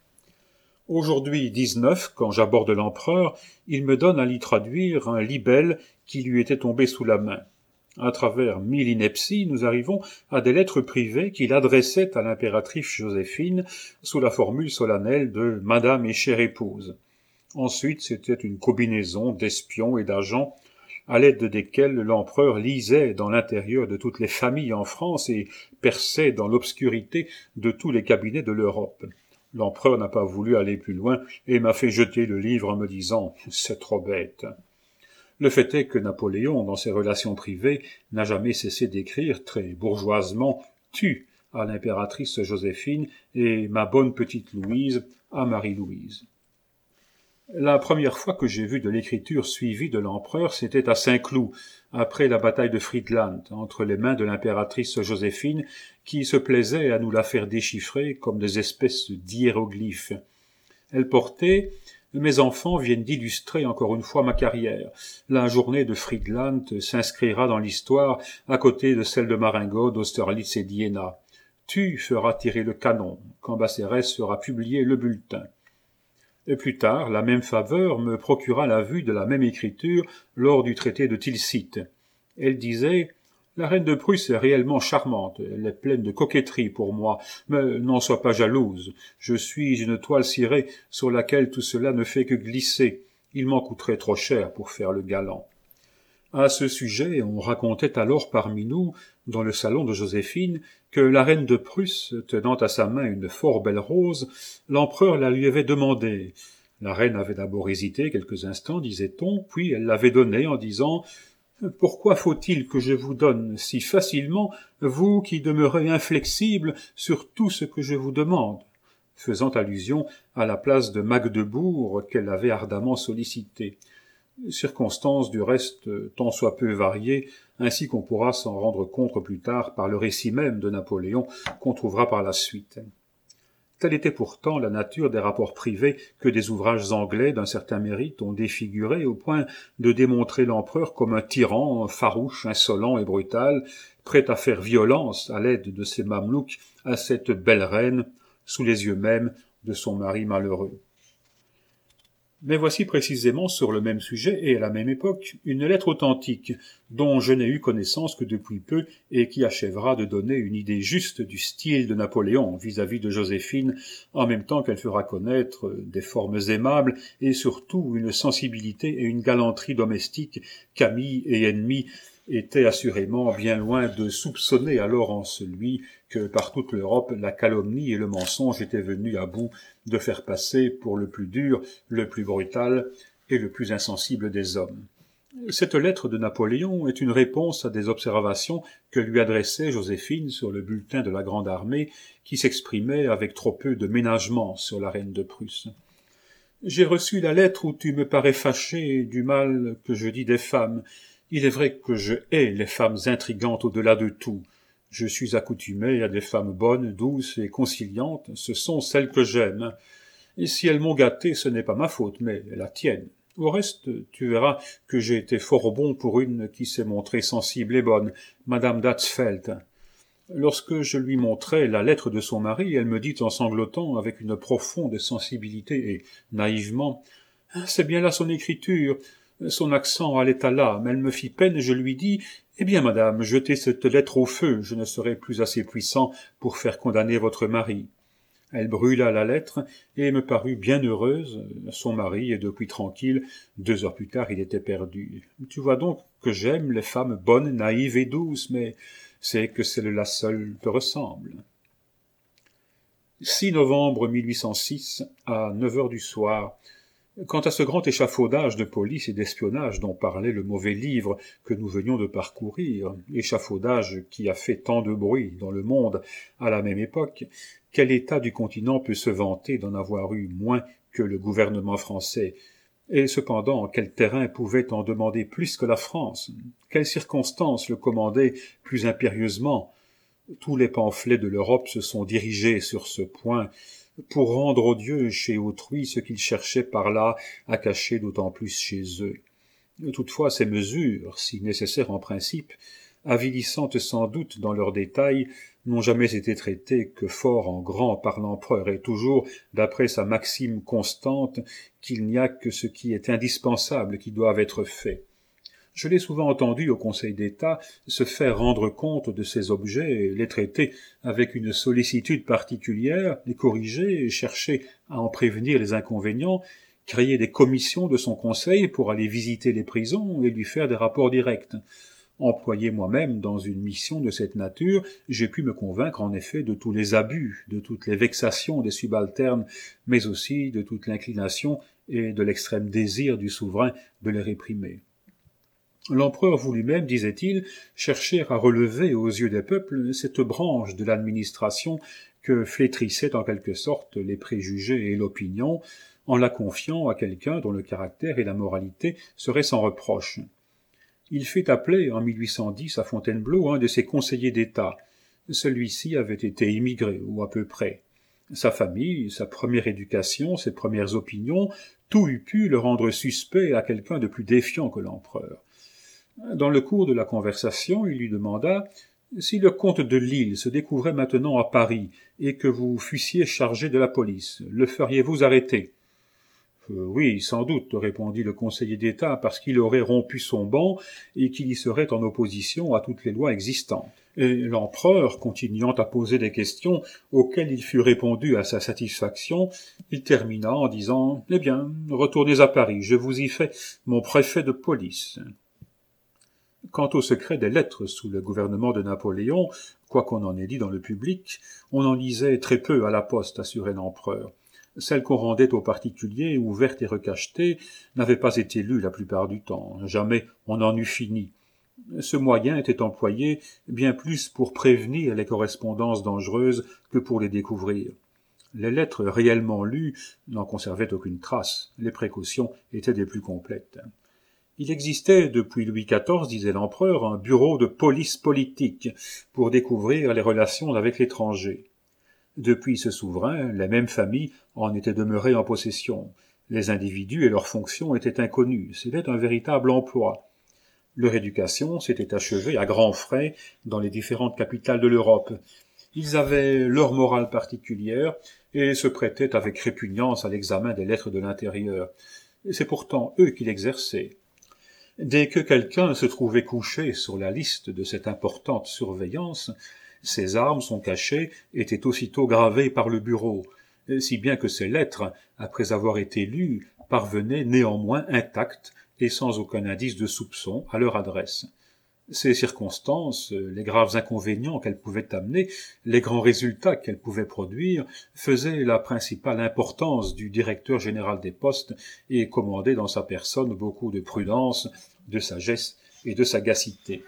Aujourd'hui dix-neuf, quand j'aborde l'empereur, il me donne à l'y traduire un libelle qui lui était tombé sous la main. À travers mille inepties, nous arrivons à des lettres privées qu'il adressait à l'impératrice Joséphine sous la formule solennelle de « Madame et chère épouse ». Ensuite, c'était une combinaison d'espions et d'agents. à l'aide desquelles l'empereur lisait dans l'intérieur de toutes les familles en France et perçait dans l'obscurité de tous les cabinets de l'Europe. L'empereur n'a pas voulu aller plus loin et m'a fait jeter le livre en me disant « c'est trop bête ». Le fait est que Napoléon, dans ses relations privées, n'a jamais cessé d'écrire très bourgeoisement « tu » à l'impératrice Joséphine et « ma bonne petite Louise » à Marie-Louise. La première fois que j'ai vu de l'écriture suivie de l'empereur, c'était à Saint-Cloud, après la bataille de Friedland, entre les mains de l'impératrice Joséphine, qui se plaisait à nous la faire déchiffrer comme des espèces d'hiéroglyphes. Elle portait « Mes enfants viennent d'illustrer encore une fois ma carrière. La journée de Friedland s'inscrira dans l'histoire à côté de celle de Marengo, d'Austerlitz et d'Iéna. Tu feras tirer le canon quand Bacérès fera publier le bulletin. » Et plus tard, la même faveur me procura la vue de la même écriture lors du traité de Tilsit. Elle disait « La reine de Prusse est réellement charmante, elle est pleine de coquetterie pour moi, mais n'en sois pas jalouse. Je suis une toile cirée sur laquelle tout cela ne fait que glisser. Il m'en coûterait trop cher pour faire le galant. » À ce sujet, on racontait alors parmi nous, dans le salon de Joséphine, que la reine de Prusse, tenant à sa main une fort belle rose, l'empereur la lui avait demandée. La reine avait d'abord hésité quelques instants, disait-on, puis elle l'avait donnée en disant « Pourquoi faut-il que je vous donne si facilement, vous qui demeurez inflexible sur tout ce que je vous demande ?» faisant allusion à la place de Magdebourg qu'elle avait ardemment sollicitée. Circonstances du reste tant soit peu variées, ainsi qu'on pourra s'en rendre compte plus tard par le récit même de Napoléon qu'on trouvera par la suite. Telle était pourtant la nature des rapports privés que des ouvrages anglais d'un certain mérite ont défiguré au point de démontrer l'empereur comme un tyran farouche, insolent et brutal, prêt à faire violence à l'aide de ses mamelouks à cette belle reine, sous les yeux même de son mari malheureux. Mais voici précisément sur le même sujet et à la même époque une lettre authentique dont je n'ai eu connaissance que depuis peu et qui achèvera de donner une idée juste du style de Napoléon vis-à-vis de Joséphine en même temps qu'elle fera connaître des formes aimables et surtout une sensibilité et une galanterie domestique qu'amis et ennemis étaient assurément bien loin de soupçonner alors en celui que par toute l'Europe la calomnie et le mensonge étaient venus à bout de faire passer pour le plus dur, le plus brutal et le plus insensible des hommes. Cette lettre de Napoléon est une réponse à des observations que lui adressait Joséphine sur le bulletin de la Grande Armée qui s'exprimait avec trop peu de ménagement sur la reine de Prusse. « J'ai reçu la lettre où tu me parais fâché du mal que je dis des femmes. Il est vrai que je hais les femmes intrigantes au-delà de tout. Je suis accoutumé à des femmes bonnes, douces et conciliantes, ce sont celles que j'aime. Et si elles m'ont gâté, ce n'est pas ma faute, mais la tienne. Au reste, tu verras que j'ai été fort bon pour une qui s'est montrée sensible et bonne, Madame d'Hatzfeld. » Lorsque je lui montrai la lettre de son mari, elle me dit en sanglotant avec une profonde sensibilité et naïvement « C'est bien là son écriture. » Son accent allait à l'âme, elle me fit peine et je lui dis « Eh bien, madame, jetez cette lettre au feu, je ne serai plus assez puissant pour faire condamner votre mari. » Elle brûla la lettre et me parut bien heureuse. Son mari est depuis tranquille. Deux heures plus tard, il était perdu. Tu vois donc que j'aime les femmes bonnes, naïves et douces, mais c'est que celle-là seule te ressemble. six novembre mille huit cent six, à neuf heures du soir. Quant à ce grand échafaudage de police et d'espionnage dont parlait le mauvais livre que nous venions de parcourir, échafaudage qui a fait tant de bruit dans le monde à la même époque, quel État du continent peut se vanter d'en avoir eu moins que le gouvernement français? Et cependant, quel terrain pouvait en demander plus que la France? Quelles circonstances le commandaient plus impérieusement? Tous les pamphlets de l'Europe se sont dirigés sur ce point, pour rendre odieux chez autrui ce qu'ils cherchaient par là à cacher d'autant plus chez eux. Toutefois, ces mesures, si nécessaires en principe, avilissantes sans doute dans leurs détails, n'ont jamais été traitées que fort en grand par l'empereur et toujours d'après sa maxime constante qu'il n'y a que ce qui est indispensable qui doive être fait. Je l'ai souvent entendu au Conseil d'État se faire rendre compte de ces objets et les traiter avec une sollicitude particulière, les corriger et chercher à en prévenir les inconvénients créer des commissions de son conseil pour aller visiter les prisons et lui faire des rapports directs. Employé moi-même dans une mission de cette nature, j'ai pu me convaincre en effet de tous les abus, de toutes les vexations des subalternes, mais aussi de toute l'inclination et de l'extrême désir du souverain de les réprimer. L'empereur voulut même, disait-il, chercher à relever aux yeux des peuples cette branche de l'administration que flétrissaient en quelque sorte les préjugés et l'opinion, en la confiant à quelqu'un dont le caractère et la moralité seraient sans reproche. Il fit appeler en mille huit cent dix à Fontainebleau un de ses conseillers d'État. Celui-ci avait été immigré, ou à peu près. Sa famille, sa première éducation, ses premières opinions, tout eût pu le rendre suspect à quelqu'un de plus défiant que l'empereur. Dans le cours de la conversation, il lui demanda « Si le comte de Lille se découvrait maintenant à Paris et que vous fussiez chargé de la police, le feriez-vous arrêter ?» Euh, oui, sans doute, répondit le conseiller d'État, parce qu'il aurait rompu son ban et qu'il y serait en opposition à toutes les lois existantes. Et l'empereur, continuant à poser des questions auxquelles il fut répondu à sa satisfaction, il termina en disant « Eh bien, retournez à Paris, je vous y fais mon préfet de police. » Quant au secret des lettres sous le gouvernement de Napoléon, quoi qu'on en ait dit dans le public, on en lisait très peu à la poste, assurait l'empereur. Celles qu'on rendait aux particuliers, ouvertes et recachetées, n'avaient pas été lues la plupart du temps. Jamais on en eût fini. Ce moyen était employé bien plus pour prévenir les correspondances dangereuses que pour les découvrir. Les lettres réellement lues n'en conservaient aucune trace. Les précautions étaient des plus complètes. Il existait depuis Louis quatorze, disait l'empereur, un bureau de police politique pour découvrir les relations avec l'étranger. Depuis ce souverain, les mêmes familles en étaient demeurées en possession. Les individus et leurs fonctions étaient inconnus. C'était un véritable emploi. Leur éducation s'était achevée à grands frais dans les différentes capitales de l'Europe. Ils avaient leur morale particulière et se prêtaient avec répugnance à l'examen des lettres de l'intérieur. C'est pourtant eux qui l'exerçaient. Dès que quelqu'un se trouvait couché sur la liste de cette importante surveillance, ses armes, son cachet, étaient aussitôt gravées par le bureau, si bien que ces lettres, après avoir été lues, parvenaient néanmoins intactes et sans aucun indice de soupçon à leur adresse. Ces circonstances, les graves inconvénients qu'elles pouvaient amener, les grands résultats qu'elles pouvaient produire, faisaient la principale importance du directeur général des postes et commandaient dans sa personne beaucoup de prudence, de sagesse et de sagacité.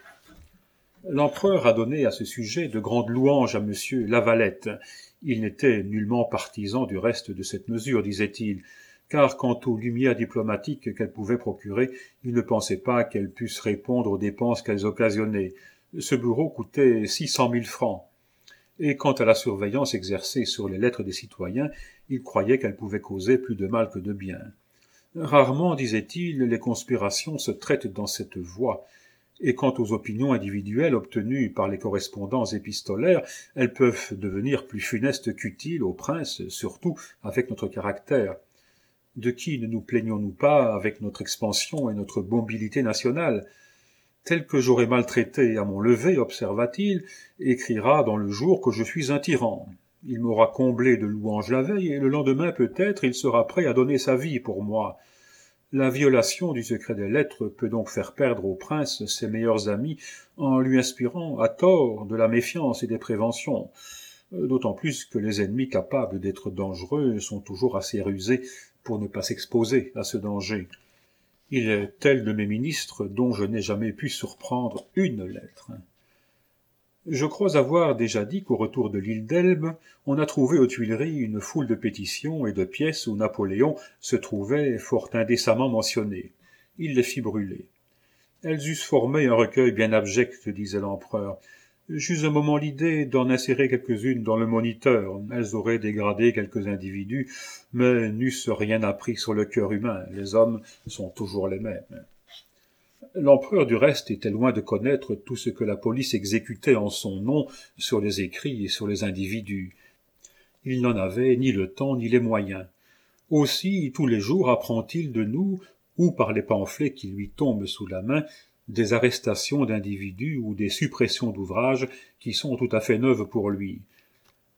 L'empereur a donné à ce sujet de grandes louanges à M. Lavalette. Il n'était nullement partisan du reste de cette mesure, disait-il, car quant aux lumières diplomatiques qu'elle pouvait procurer, il ne pensait pas qu'elles pussent répondre aux dépenses qu'elles occasionnaient. Ce bureau coûtait six cent mille francs. Et quant à la surveillance exercée sur les lettres des citoyens, il croyait qu'elle pouvait causer plus de mal que de bien. Rarement, disait-il, les conspirations se traitent dans cette voie. Et quant aux opinions individuelles obtenues par les correspondances épistolaires, elles peuvent devenir plus funestes qu'utiles aux princes, surtout avec notre caractère. De qui ne nous plaignons-nous pas avec notre expansion et notre mobilité nationale? Tel que j'aurai maltraité à mon lever, observa-t-il, écrira dans le jour que je suis un tyran. Il m'aura comblé de louanges la veille, et le lendemain peut-être il sera prêt à donner sa vie pour moi. La violation du secret des lettres peut donc faire perdre au prince ses meilleurs amis en lui inspirant, à tort, de la méfiance et des préventions, d'autant plus que les ennemis capables d'être dangereux sont toujours assez rusés pour ne pas s'exposer à ce danger. Il est tel de mes ministres dont je n'ai jamais pu surprendre une lettre. Je crois avoir déjà dit qu'au retour de l'île d'Elbe, on a trouvé aux Tuileries une foule de pétitions et de pièces où Napoléon se trouvait fort indécemment mentionné. Il les fit brûler. Elles eussent formé un recueil bien abject, disait l'empereur. J'eus un moment l'idée d'en insérer quelques-unes dans le Moniteur. Elles auraient dégradé quelques individus, mais n'eussent rien appris sur le cœur humain. Les hommes sont toujours les mêmes. L'empereur, du reste, était loin de connaître tout ce que la police exécutait en son nom sur les écrits et sur les individus. Il n'en avait ni le temps ni les moyens. Aussi, tous les jours apprend-il de nous, ou par les pamphlets qui lui tombent sous la main, des arrestations d'individus ou des suppressions d'ouvrages qui sont tout à fait neuves pour lui.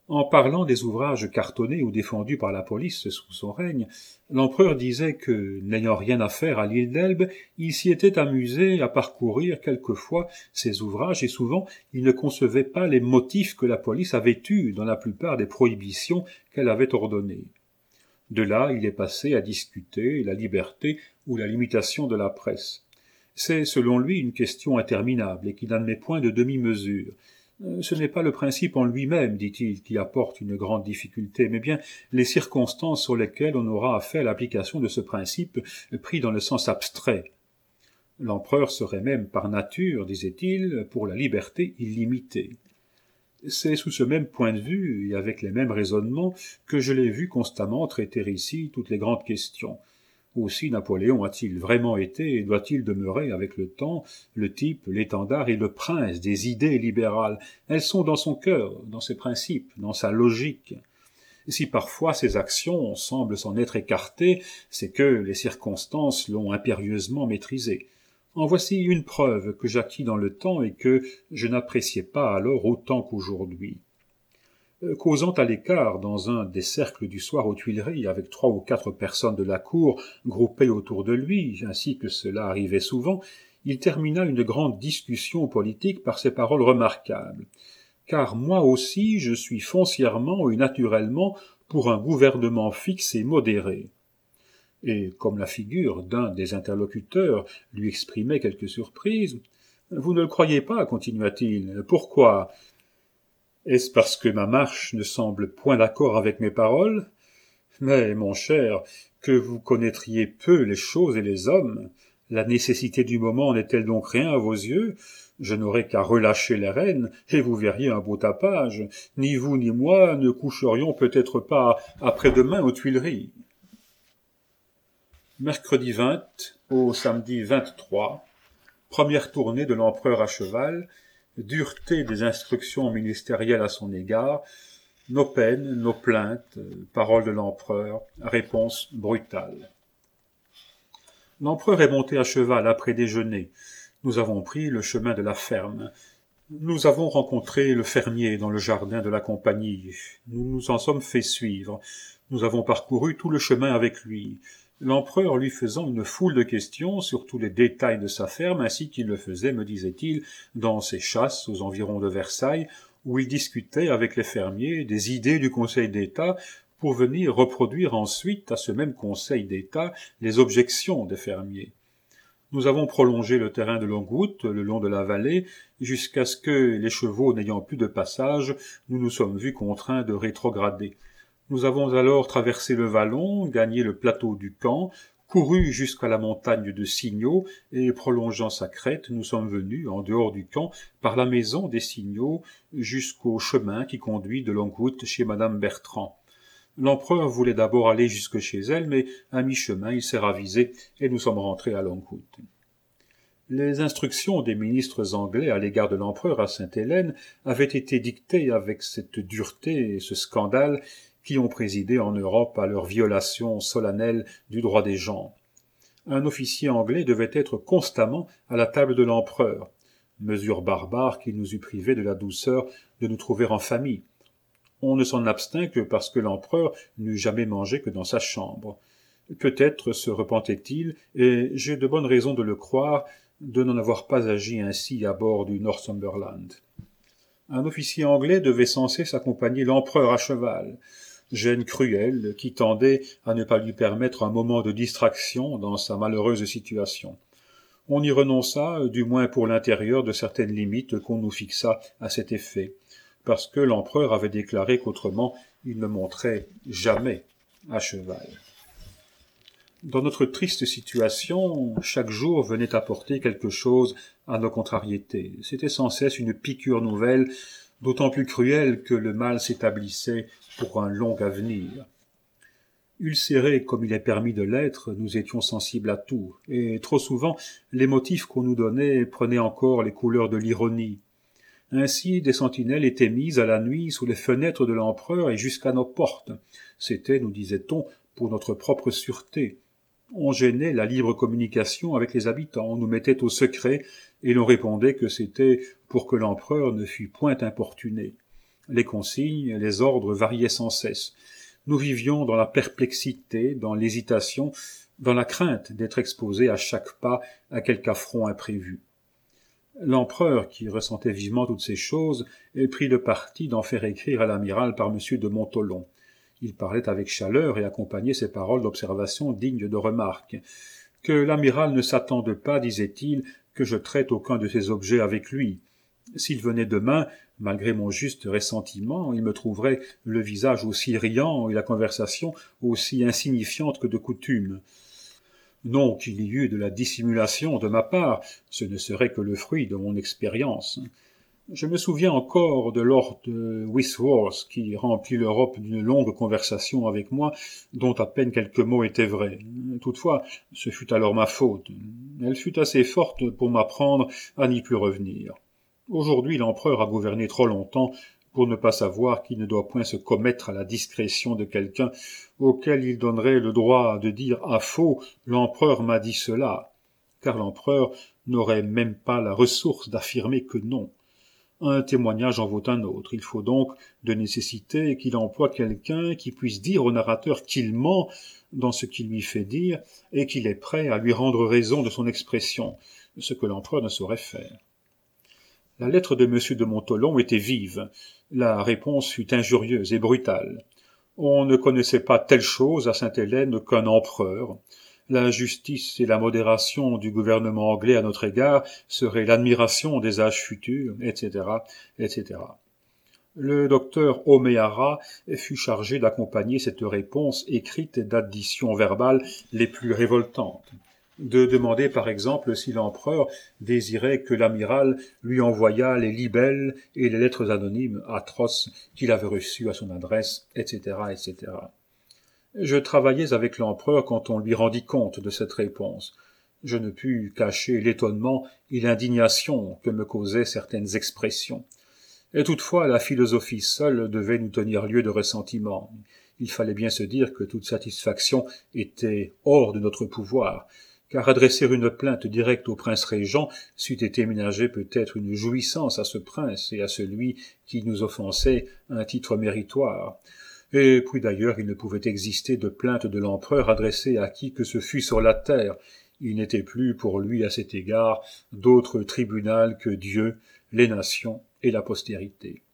En parlant des ouvrages cartonnés ou défendus par la police sous son règne, l'empereur disait que, n'ayant rien à faire à l'île d'Elbe, il s'y était amusé à parcourir quelquefois ces ouvrages et souvent il ne concevait pas les motifs que la police avait eus dans la plupart des prohibitions qu'elle avait ordonnées. De là, il est passé à discuter la liberté ou la limitation de la presse. C'est, selon lui, une question interminable et qui n'admet point de demi-mesure. Ce n'est pas le principe en lui-même, dit-il, qui apporte une grande difficulté, mais bien les circonstances sur lesquelles on aura à faire l'application de ce principe pris dans le sens abstrait. L'empereur serait même par nature, disait-il, pour la liberté illimitée. C'est sous ce même point de vue, et avec les mêmes raisonnements, que je l'ai vu constamment traiter ici toutes les grandes questions. Aussi Napoléon a-t-il vraiment été et doit-il demeurer avec le temps le type, l'étendard et le prince des idées libérales. Elles sont dans son cœur, dans ses principes, dans sa logique. Si parfois ses actions semblent s'en être écartées, c'est que les circonstances l'ont impérieusement maîtrisé. En voici une preuve que j'acquis dans le temps et que je n'appréciais pas alors autant qu'aujourd'hui. Causant à l'écart dans un des cercles du soir aux Tuileries avec trois ou quatre personnes de la cour groupées autour de lui, ainsi que cela arrivait souvent, il termina une grande discussion politique par ces paroles remarquables. « Car moi aussi je suis foncièrement et naturellement pour un gouvernement fixe et modéré. » Et comme la figure d'un des interlocuteurs lui exprimait quelque surprise, « Vous ne le croyez pas, continua-t-il. Pourquoi ? Est-ce parce que ma marche ne semble point d'accord avec mes paroles ? Mais, mon cher, que vous connaîtriez peu les choses et les hommes, la nécessité du moment n'est-elle donc rien à vos yeux ? Je n'aurais qu'à relâcher les rênes, et vous verriez un beau tapage. Ni vous ni moi ne coucherions peut-être pas après-demain aux Tuileries. Mercredi vingt au samedi vingt-trois, première tournée de l'empereur à cheval, dureté des instructions ministérielles à son égard, nos peines, nos plaintes, paroles de l'empereur, réponse brutale. L'empereur est monté à cheval après déjeuner. Nous avons pris le chemin de la ferme. Nous avons rencontré le fermier dans le jardin de la compagnie. Nous nous en sommes fait suivre. Nous avons parcouru tout le chemin avec lui. L'empereur lui faisant une foule de questions sur tous les détails de sa ferme, ainsi qu'il le faisait, me disait-il, dans ses chasses aux environs de Versailles, où il discutait avec les fermiers des idées du Conseil d'État pour venir reproduire ensuite à ce même Conseil d'État les objections des fermiers. Nous avons prolongé le terrain de Longwood le long de la vallée, jusqu'à ce que, les chevaux n'ayant plus de passage, nous nous sommes vus contraints de rétrograder. Nous avons alors traversé le vallon, gagné le plateau du Camp, couru jusqu'à la montagne de Signaux, et prolongeant sa crête, nous sommes venus, en dehors du camp, par la maison des Signaux, jusqu'au chemin qui conduit de Longwood chez madame Bertrand. L'empereur voulait d'abord aller jusque chez elle, mais à mi-chemin il s'est ravisé, et nous sommes rentrés à Longwood. Les instructions des ministres anglais à l'égard de l'empereur à Sainte-Hélène avaient été dictées avec cette dureté et ce scandale qui ont présidé en Europe à leur violation solennelle du droit des gens. Un officier anglais devait être constamment à la table de l'empereur, mesure barbare qui nous eût privés de la douceur de nous trouver en famille. On ne s'en abstint que parce que l'empereur n'eût jamais mangé que dans sa chambre. Peut-être se repentait-il, et j'ai de bonnes raisons de le croire, de n'en avoir pas agi ainsi à bord du Northumberland. Un officier anglais devait sans cesse accompagner l'empereur à cheval, gêne cruelle qui tendait à ne pas lui permettre un moment de distraction dans sa malheureuse situation. On y renonça, du moins pour l'intérieur de certaines limites qu'on nous fixa à cet effet, parce que l'empereur avait déclaré qu'autrement il ne monterait jamais à cheval. Dans notre triste situation, chaque jour venait apporter quelque chose à nos contrariétés. C'était sans cesse une piqûre nouvelle, d'autant plus cruelle que le mal s'établissait pour un long avenir. Ulcérés comme il est permis de l'être, nous étions sensibles à tout, et trop souvent les motifs qu'on nous donnait prenaient encore les couleurs de l'ironie. Ainsi, des sentinelles étaient mises à la nuit sous les fenêtres de l'empereur et jusqu'à nos portes. C'était, nous disait-on, pour notre propre sûreté. On gênait la libre communication avec les habitants, on nous mettait au secret, et l'on répondait que c'était pour que l'empereur ne fût point importuné. Les consignes, les ordres variaient sans cesse. Nous vivions dans la perplexité, dans l'hésitation, dans la crainte d'être exposés à chaque pas à quelque affront imprévu. L'empereur, qui ressentait vivement toutes ces choses, prit le parti d'en faire écrire à l'amiral par M. de Montholon. Il parlait avec chaleur et accompagnait ses paroles d'observations dignes de remarque. Que l'amiral ne s'attende pas, disait-il, que je traite aucun de ces objets avec lui. S'il venait demain, malgré mon juste ressentiment, il me trouverait le visage aussi riant et la conversation aussi insignifiante que de coutume. Non qu'il y eût de la dissimulation de ma part, ce ne serait que le fruit de mon expérience. Je me souviens encore de Lord Wisworth qui remplit l'Europe d'une longue conversation avec moi, dont à peine quelques mots étaient vrais. Toutefois, ce fut alors ma faute. Elle fut assez forte pour m'apprendre à n'y plus revenir. Aujourd'hui, l'empereur a gouverné trop longtemps pour ne pas savoir qu'il ne doit point se commettre à la discrétion de quelqu'un auquel il donnerait le droit de dire à faux « l'empereur m'a dit cela », car l'empereur n'aurait même pas la ressource d'affirmer que non. Un témoignage en vaut un autre. Il faut donc, de nécessité, qu'il emploie quelqu'un qui puisse dire au narrateur qu'il ment dans ce qu'il lui fait dire et qu'il est prêt à lui rendre raison de son expression, ce que l'empereur ne saurait faire. La lettre de M. de Montholon était vive. La réponse fut injurieuse et brutale. On ne connaissait pas telle chose à Sainte-Hélène qu'un empereur. La justice et la modération du gouvernement anglais à notre égard seraient l'admiration des âges futurs, et cetera, et cetera. Le docteur O'Meara fut chargé d'accompagner cette réponse écrite d'additions verbales les plus révoltantes. De demander par exemple si l'empereur désirait que l'amiral lui envoyât les libelles et les lettres anonymes atroces qu'il avait reçues à son adresse, et cetera, et cetera. Je travaillais avec l'empereur quand on lui rendit compte de cette réponse. Je ne pus cacher l'étonnement et l'indignation que me causaient certaines expressions. Et toutefois, la philosophie seule devait nous tenir lieu de ressentiment. Il fallait bien se dire que toute satisfaction était hors de notre pouvoir, car adresser une plainte directe au prince régent c'eût été ménager peut-être une jouissance à ce prince et à celui qui nous offensait un titre méritoire. Et puis d'ailleurs, il ne pouvait exister de plainte de l'empereur adressée à qui que ce fût sur la terre. Il n'était plus pour lui à cet égard d'autre tribunal que Dieu, les nations et la postérité.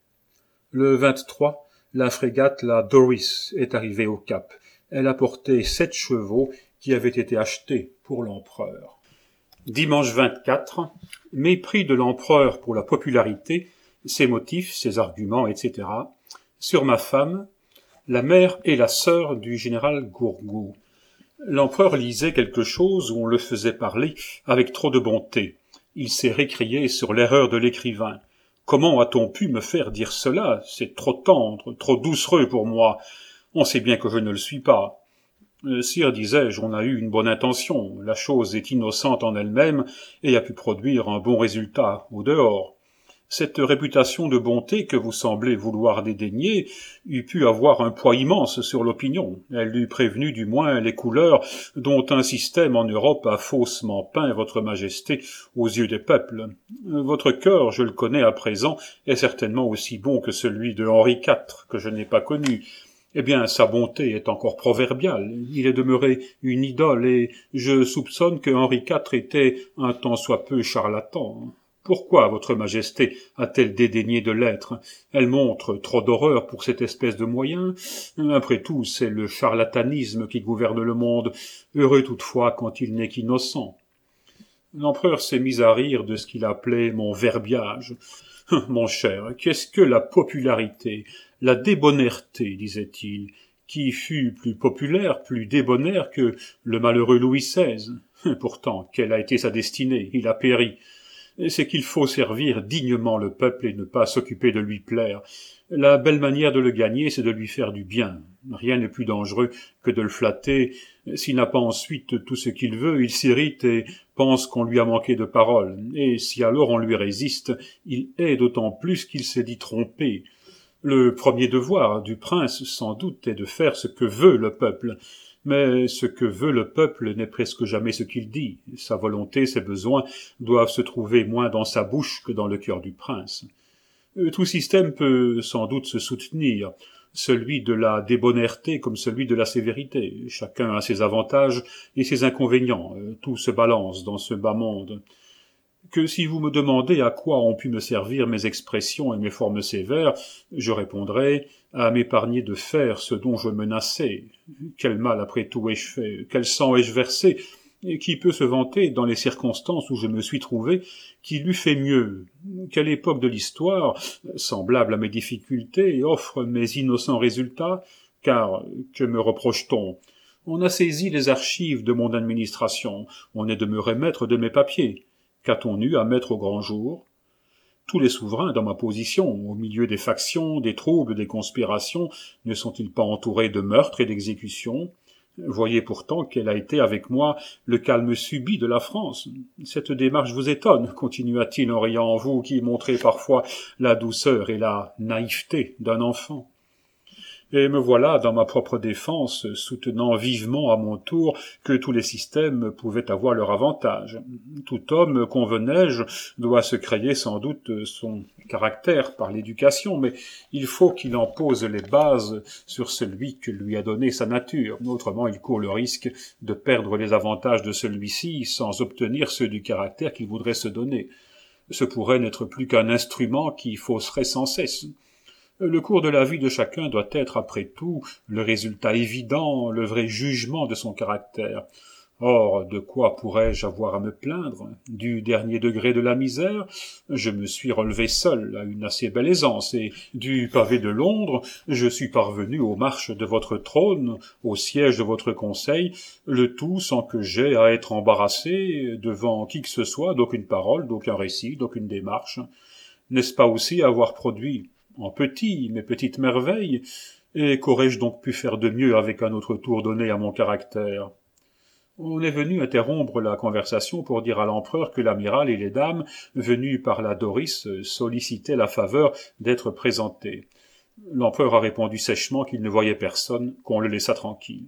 Le vingt-trois, la frégate la Doris est arrivée au Cap. Elle apportait sept chevaux qui avaient été achetés pour l'empereur. Dimanche vingt-quatre, mépris de l'empereur pour la popularité, ses motifs, ses arguments, et cetera. Sur ma femme, la mère et la sœur du général Gourgaud. L'empereur lisait quelque chose où on le faisait parler avec trop de bonté. Il s'est récrié sur l'erreur de l'écrivain. Comment a-t-on pu me faire dire cela? C'est trop tendre, trop doucereux pour moi. On sait bien que je ne le suis pas. Euh, sire, disais-je, on a eu une bonne intention. La chose est innocente en elle-même et a pu produire un bon résultat au dehors. Cette réputation de bonté que vous semblez vouloir dédaigner eût pu avoir un poids immense sur l'opinion. Elle eût prévenu du moins les couleurs dont un système en Europe a faussement peint votre majesté aux yeux des peuples. Votre cœur, je le connais à présent, est certainement aussi bon que celui de Henri quatre, que je n'ai pas connu. Eh bien, sa bonté est encore proverbiale. Il est demeuré une idole et je soupçonne que Henri quatre était un tant soit peu charlatan. Pourquoi votre majesté a-t-elle dédaigné de l'être? Elle montre trop d'horreur pour cette espèce de moyen. Après tout, c'est le charlatanisme qui gouverne le monde, heureux toutefois quand il n'est qu'innocent. L'empereur s'est mis à rire de ce qu'il appelait mon verbiage. Mon cher, qu'est-ce que la popularité, la débonnaire-té, disait-il, qui fut plus populaire, plus débonnaire que le malheureux Louis seize. Pourtant, quelle a été sa destinée? Il a péri. C'est qu'il faut servir dignement le peuple et ne pas s'occuper de lui plaire. La belle manière de le gagner, c'est de lui faire du bien. Rien n'est plus dangereux que de le flatter. S'il n'a pas ensuite tout ce qu'il veut, il s'irrite et pense qu'on lui a manqué de parole. Et si alors on lui résiste, il hait d'autant plus qu'il s'est dit trompé. Le premier devoir du prince, sans doute, est de faire ce que veut le peuple. Mais ce que veut le peuple n'est presque jamais ce qu'il dit. Sa volonté, ses besoins doivent se trouver moins dans sa bouche que dans le cœur du prince. Euh, Tout système peut sans doute se soutenir, celui de la débonnaire comme celui de la sévérité. Chacun a ses avantages et ses inconvénients. Euh, Tout se balance dans ce bas monde. Que si vous me demandez à quoi ont pu me servir mes expressions et mes formes sévères, je répondrai à m'épargner de faire ce dont je menaçais. Quel mal après tout ai-je fait? Quel sang ai-je versé? Et qui peut se vanter, dans les circonstances où je me suis trouvé, qu'il eût fait mieux? Quelle époque de l'histoire, semblable à mes difficultés, offre mes innocents résultats? Car que me reproche-t-on? On a saisi les archives de mon administration, on est demeuré maître de mes papiers. Qu'a-t-on eu à mettre au grand jour? Tous les souverains dans ma position, au milieu des factions, des troubles, des conspirations, ne sont-ils pas entourés de meurtres et d'exécutions? Voyez pourtant quel a été avec moi le calme subit de la France. Cette démarche vous étonne, continua-t-il en riant, vous qui montrez parfois la douceur et la naïveté d'un enfant. Et me voilà, dans ma propre défense, soutenant vivement à mon tour que tous les systèmes pouvaient avoir leur avantage. Tout homme, convenais-je, doit se créer sans doute son caractère par l'éducation, mais il faut qu'il en pose les bases sur celui que lui a donné sa nature. Autrement, il court le risque de perdre les avantages de celui-ci sans obtenir ceux du caractère qu'il voudrait se donner. Ce pourrait n'être plus qu'un instrument qui fausserait sans cesse. Le cours de la vie de chacun doit être, après tout, le résultat évident, le vrai jugement de son caractère. Or, de quoi pourrais-je avoir à me plaindre? Du dernier degré de la misère, je me suis relevé seul à une assez belle aisance, et du pavé de Londres, je suis parvenu aux marches de votre trône, au siège de votre conseil, le tout sans que j'aie à être embarrassé devant qui que ce soit, d'aucune parole, d'aucun récit, d'aucune démarche. N'est-ce pas aussi avoir produit en petit, mes petites merveilles, et qu'aurais-je donc pu faire de mieux avec un autre tour donné à mon caractère? On est venu interrompre la conversation pour dire à l'empereur que l'amiral et les dames, venus par la Doris, sollicitaient la faveur d'être présentés. L'empereur a répondu sèchement qu'il ne voyait personne, qu'on le laissât tranquille.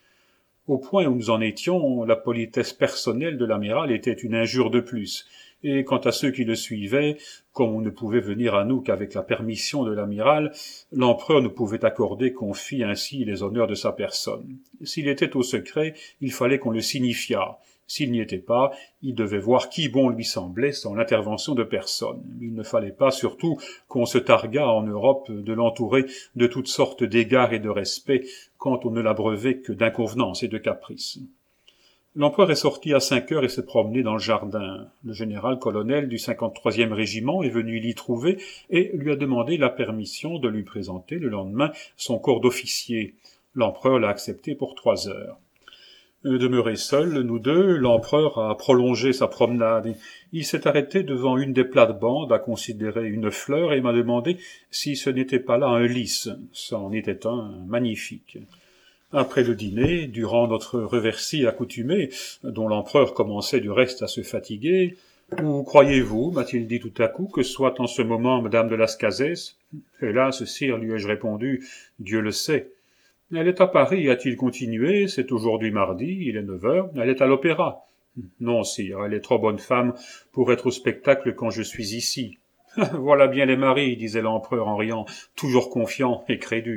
Au point où nous en étions, la politesse personnelle de l'amiral était une injure de plus, et quant à ceux qui le suivaient, comme on ne pouvait venir à nous qu'avec la permission de l'amiral, l'empereur ne pouvait accorder qu'on fît ainsi les honneurs de sa personne. S'il était au secret, il fallait qu'on le signifiât. S'il n'y était pas, il devait voir qui bon lui semblait sans l'intervention de personne. Il ne fallait pas, surtout, qu'on se targuât en Europe de l'entourer de toutes sortes d'égards et de respect quand on ne l'abreuvait que d'inconvenances et de caprices. L'empereur est sorti à cinq heures et s'est promené dans le jardin. Le général-colonel du cinquante-troisième régiment est venu l'y trouver et lui a demandé la permission de lui présenter le lendemain son corps d'officier. L'empereur l'a accepté pour trois heures. Demeurés seuls, nous deux, l'empereur a prolongé sa promenade. Il s'est arrêté devant une des plates-bandes à considérer une fleur et m'a demandé si ce n'était pas là un lys. C'en était un magnifique. Après le dîner, durant notre reversie accoutumée, dont l'empereur commençait du reste à se fatiguer, « Où croyez-vous, m'a-t-il dit tout à coup, que soit en ce moment madame de Las Cases ? » « Hélas, sire, lui ai-je répondu, Dieu le sait. »« Elle est à Paris, a-t-il continué, c'est aujourd'hui mardi, il est neuf heures, elle est à l'opéra. »« Non, sire, elle est trop bonne femme pour être au spectacle quand je suis ici. »« Voilà bien les maris, disait l'empereur en riant, toujours confiant et crédule. »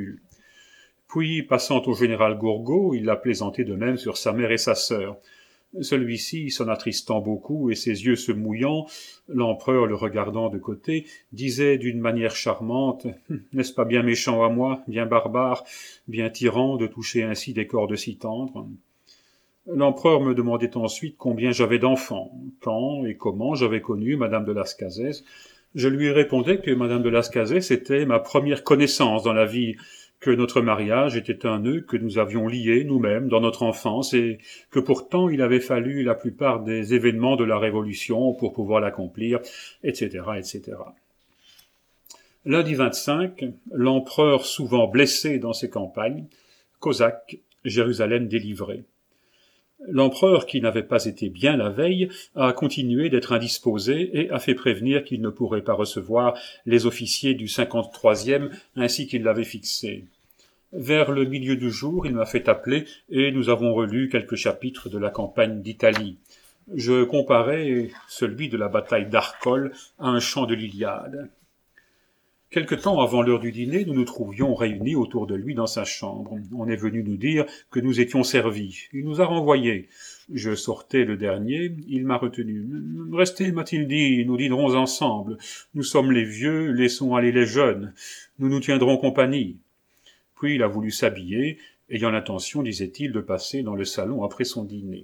Puis, passant au général Gourgaud, il l'a plaisanté de même sur sa mère et sa sœur. Celui-ci, s'en attristant beaucoup et ses yeux se mouillant, l'empereur le regardant de côté, disait d'une manière charmante « N'est-ce pas bien méchant à moi, bien barbare, bien tyran de toucher ainsi des cordes si tendres ?» L'empereur me demandait ensuite combien j'avais d'enfants, quand et comment j'avais connu madame de Las Cases. Je lui répondais que madame de Las Cases était ma première connaissance dans la vie, que notre mariage était un nœud que nous avions lié nous-mêmes dans notre enfance et que pourtant il avait fallu la plupart des événements de la Révolution pour pouvoir l'accomplir, et cetera, et cetera. Lundi vingt-cinq, l'empereur souvent blessé dans ses campagnes, Cosaque, Jérusalem délivrée. L'empereur, qui n'avait pas été bien la veille, a continué d'être indisposé et a fait prévenir qu'il ne pourrait pas recevoir les officiers du cinquante-troisième ainsi qu'il l'avait fixé. Vers le milieu du jour, il m'a fait appeler et nous avons relu quelques chapitres de la campagne d'Italie. Je comparais celui de la bataille d'Arcole à un chant de l'Iliade. Quelque temps avant l'heure du dîner, nous nous trouvions réunis autour de lui dans sa chambre. On est venu nous dire que nous étions servis. Il nous a renvoyés. Je sortais le dernier, il m'a retenu. « Restez, m'a-t-il dit, nous dînerons ensemble. Nous sommes les vieux, laissons aller les jeunes. Nous nous tiendrons compagnie. » Puis il a voulu s'habiller, ayant l'intention, disait-il, de passer dans le salon après son dîner.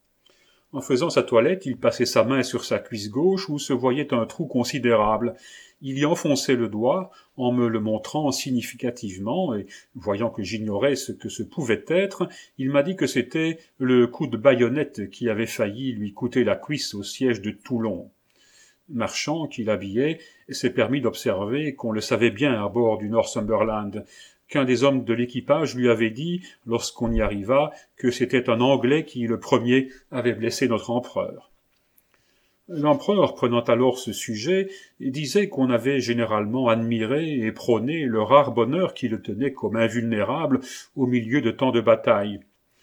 En faisant sa toilette, il passait sa main sur sa cuisse gauche où se voyait un trou considérable. Il y enfonçait le doigt en me le montrant significativement, et voyant que j'ignorais ce que ce pouvait être, il m'a dit que c'était le coup de baïonnette qui avait failli lui coûter la cuisse au siège de Toulon. Marchand, qui l'habillait, s'est permis d'observer qu'on le savait bien à bord du Northumberland, qu'un des hommes de l'équipage lui avait dit, lorsqu'on y arriva, que c'était un Anglais qui, le premier, avait blessé notre empereur. L'empereur, prenant alors ce sujet, disait qu'on avait généralement admiré et prôné le rare bonheur qui le tenait comme invulnérable au milieu de tant de batailles.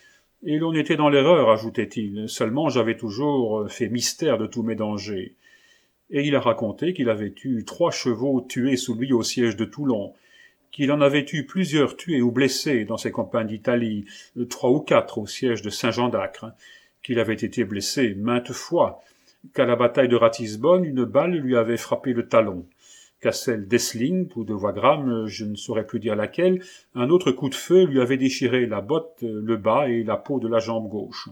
Et l'on était dans l'erreur, ajoutait-il, seulement j'avais toujours fait mystère de tous mes dangers. Et il a raconté qu'il avait eu trois chevaux tués sous lui au siège de Toulon, qu'il en avait eu plusieurs tués ou blessés dans ses campagnes d'Italie, trois ou quatre au siège de Saint-Jean d'Acre, qu'il avait été blessé maintes fois, qu'à la bataille de Ratisbonne, une balle lui avait frappé le talon, qu'à celle d'Essling ou de Wagram, je ne saurais plus dire laquelle, un autre coup de feu lui avait déchiré la botte, le bas et la peau de la jambe gauche.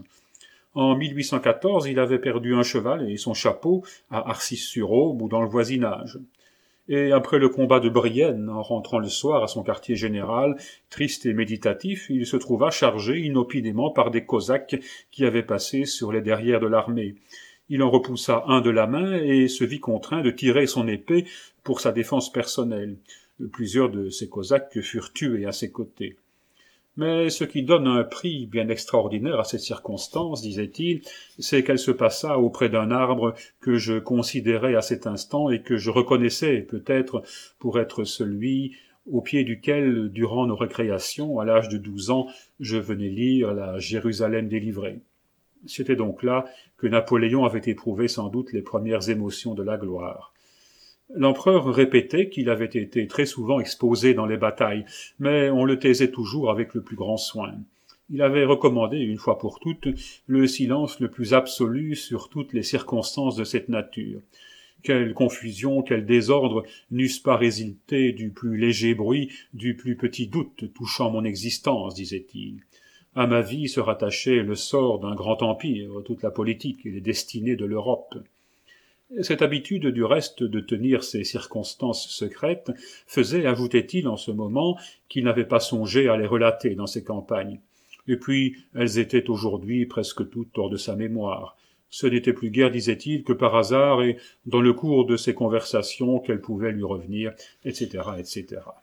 En mille huit cent quatorze, il avait perdu un cheval et son chapeau à Arcis-sur-Aube ou dans le voisinage. Et après le combat de Brienne, en rentrant le soir à son quartier général, triste et méditatif, il se trouva chargé inopinément par des Cosaques qui avaient passé sur les derrières de l'armée. Il en repoussa un de la main et se vit contraint de tirer son épée pour sa défense personnelle. Plusieurs de ces Cosaques furent tués à ses côtés. Mais ce qui donne un prix bien extraordinaire à cette circonstance, disait-il, c'est qu'elle se passa auprès d'un arbre que je considérais à cet instant et que je reconnaissais peut-être pour être celui au pied duquel, durant nos récréations, à l'âge de douze ans, je venais lire la Jérusalem délivrée. C'était donc là que Napoléon avait éprouvé sans doute les premières émotions de la gloire. L'empereur répétait qu'il avait été très souvent exposé dans les batailles, mais on le taisait toujours avec le plus grand soin. Il avait recommandé, une fois pour toutes, le silence le plus absolu sur toutes les circonstances de cette nature. Quelle confusion, quel désordre n'eussent pas résulté du plus léger bruit, du plus petit doute touchant mon existence, disait-il. À ma vie se rattachait le sort d'un grand empire, toute la politique et les destinées de l'Europe. Cette habitude, du reste, de tenir ces circonstances secrètes faisait, ajoutait-il en ce moment, qu'il n'avait pas songé à les relater dans ses campagnes. Et puis, elles étaient aujourd'hui presque toutes hors de sa mémoire. Ce n'était plus guère, disait-il, que par hasard et dans le cours de ses conversations qu'elles pouvaient lui revenir, et cetera, et cetera.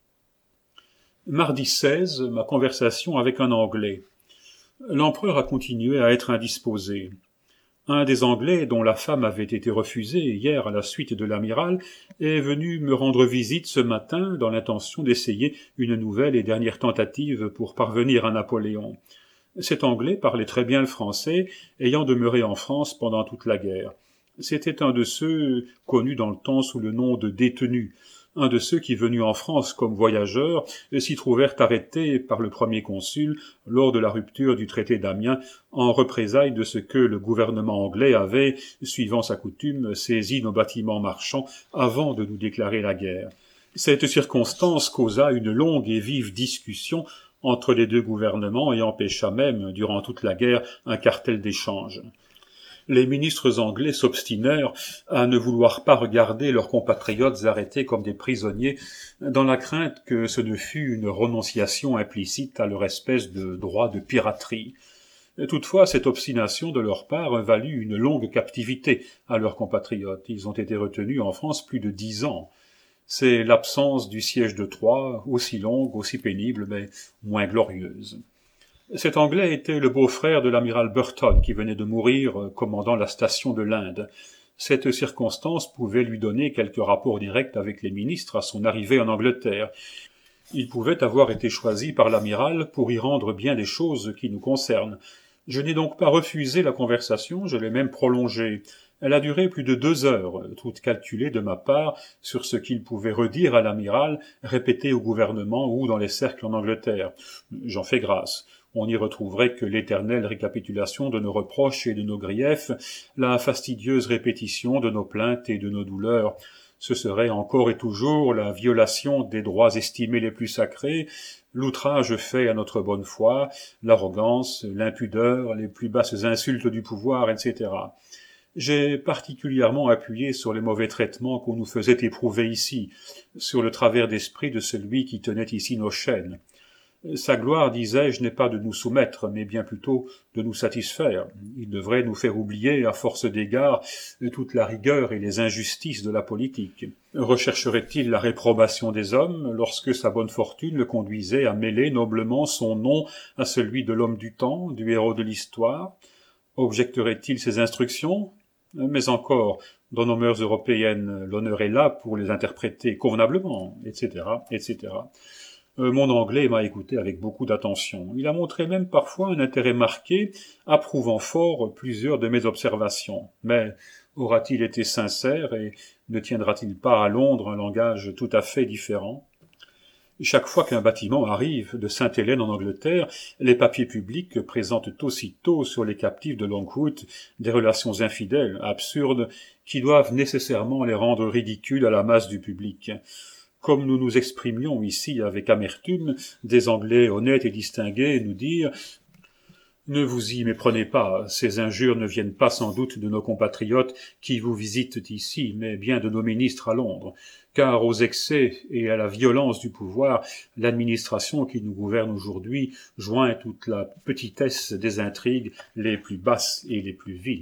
Mardi seize, ma conversation avec un Anglais. L'empereur a continué à être indisposé. Un des Anglais, dont la femme avait été refusée hier à la suite de l'amiral, est venu me rendre visite ce matin dans l'intention d'essayer une nouvelle et dernière tentative pour parvenir à Napoléon. Cet Anglais parlait très bien le français, ayant demeuré en France pendant toute la guerre. C'était un de ceux connus dans le temps sous le nom de détenus, un de ceux qui, venus en France comme voyageurs, s'y trouvèrent arrêtés par le premier consul lors de la rupture du traité d'Amiens en représailles de ce que le gouvernement anglais avait, suivant sa coutume, saisi nos bâtiments marchands avant de nous déclarer la guerre. Cette circonstance causa une longue et vive discussion entre les deux gouvernements et empêcha même, durant toute la guerre, un cartel d'échange. Les ministres anglais s'obstinèrent à ne vouloir pas regarder leurs compatriotes arrêtés comme des prisonniers, dans la crainte que ce ne fût une renonciation implicite à leur espèce de droit de piraterie. Toutefois, cette obstination de leur part valut une longue captivité à leurs compatriotes. Ils ont été retenus en France plus de dix ans. C'est l'absence du siège de Troyes, aussi longue, aussi pénible, mais moins glorieuse. Cet Anglais était le beau-frère de l'amiral Burton, qui venait de mourir commandant la station de l'Inde. Cette circonstance pouvait lui donner quelques rapports directs avec les ministres à son arrivée en Angleterre. Il pouvait avoir été choisi par l'amiral pour y rendre bien des choses qui nous concernent. Je n'ai donc pas refusé la conversation, je l'ai même prolongée. Elle a duré plus de deux heures, toute calculée de ma part sur ce qu'il pouvait redire à l'amiral, répété au gouvernement ou dans les cercles en Angleterre. J'en fais grâce. On n'y retrouverait que l'éternelle récapitulation de nos reproches et de nos griefs, la fastidieuse répétition de nos plaintes et de nos douleurs. Ce serait encore et toujours la violation des droits estimés les plus sacrés, l'outrage fait à notre bonne foi, l'arrogance, l'impudeur, les plus basses insultes du pouvoir, et cetera. J'ai particulièrement appuyé sur les mauvais traitements qu'on nous faisait éprouver ici, sur le travers d'esprit de celui qui tenait ici nos chaînes. Sa gloire, disais-je, n'est pas de nous soumettre, mais bien plutôt de nous satisfaire. Il devrait nous faire oublier, à force d'égards, toute la rigueur et les injustices de la politique. Rechercherait-il la réprobation des hommes lorsque sa bonne fortune le conduisait à mêler noblement son nom à celui de l'homme du temps, du héros de l'histoire? Objecterait-il ses instructions? Mais encore, dans nos mœurs européennes, l'honneur est là pour les interpréter convenablement, et cetera, et cetera. Euh, mon anglais m'a écouté avec beaucoup d'attention. Il a montré même parfois un intérêt marqué, approuvant fort plusieurs de mes observations. Mais aura-t-il été sincère et ne tiendra-t-il pas à Londres un langage tout à fait différent? Chaque fois qu'un bâtiment arrive de Sainte-Hélène en Angleterre, les papiers publics présentent aussitôt sur les captifs de Longwood des relations infidèles, absurdes, qui doivent nécessairement les rendre ridicules à la masse du public. Comme nous nous exprimions ici avec amertume, des Anglais honnêtes et distingués nous dirent « Ne vous y méprenez pas, ces injures ne viennent pas sans doute de nos compatriotes qui vous visitent ici, mais bien de nos ministres à Londres, car aux excès et à la violence du pouvoir, l'administration qui nous gouverne aujourd'hui joint toute la petitesse des intrigues les plus basses et les plus viles. »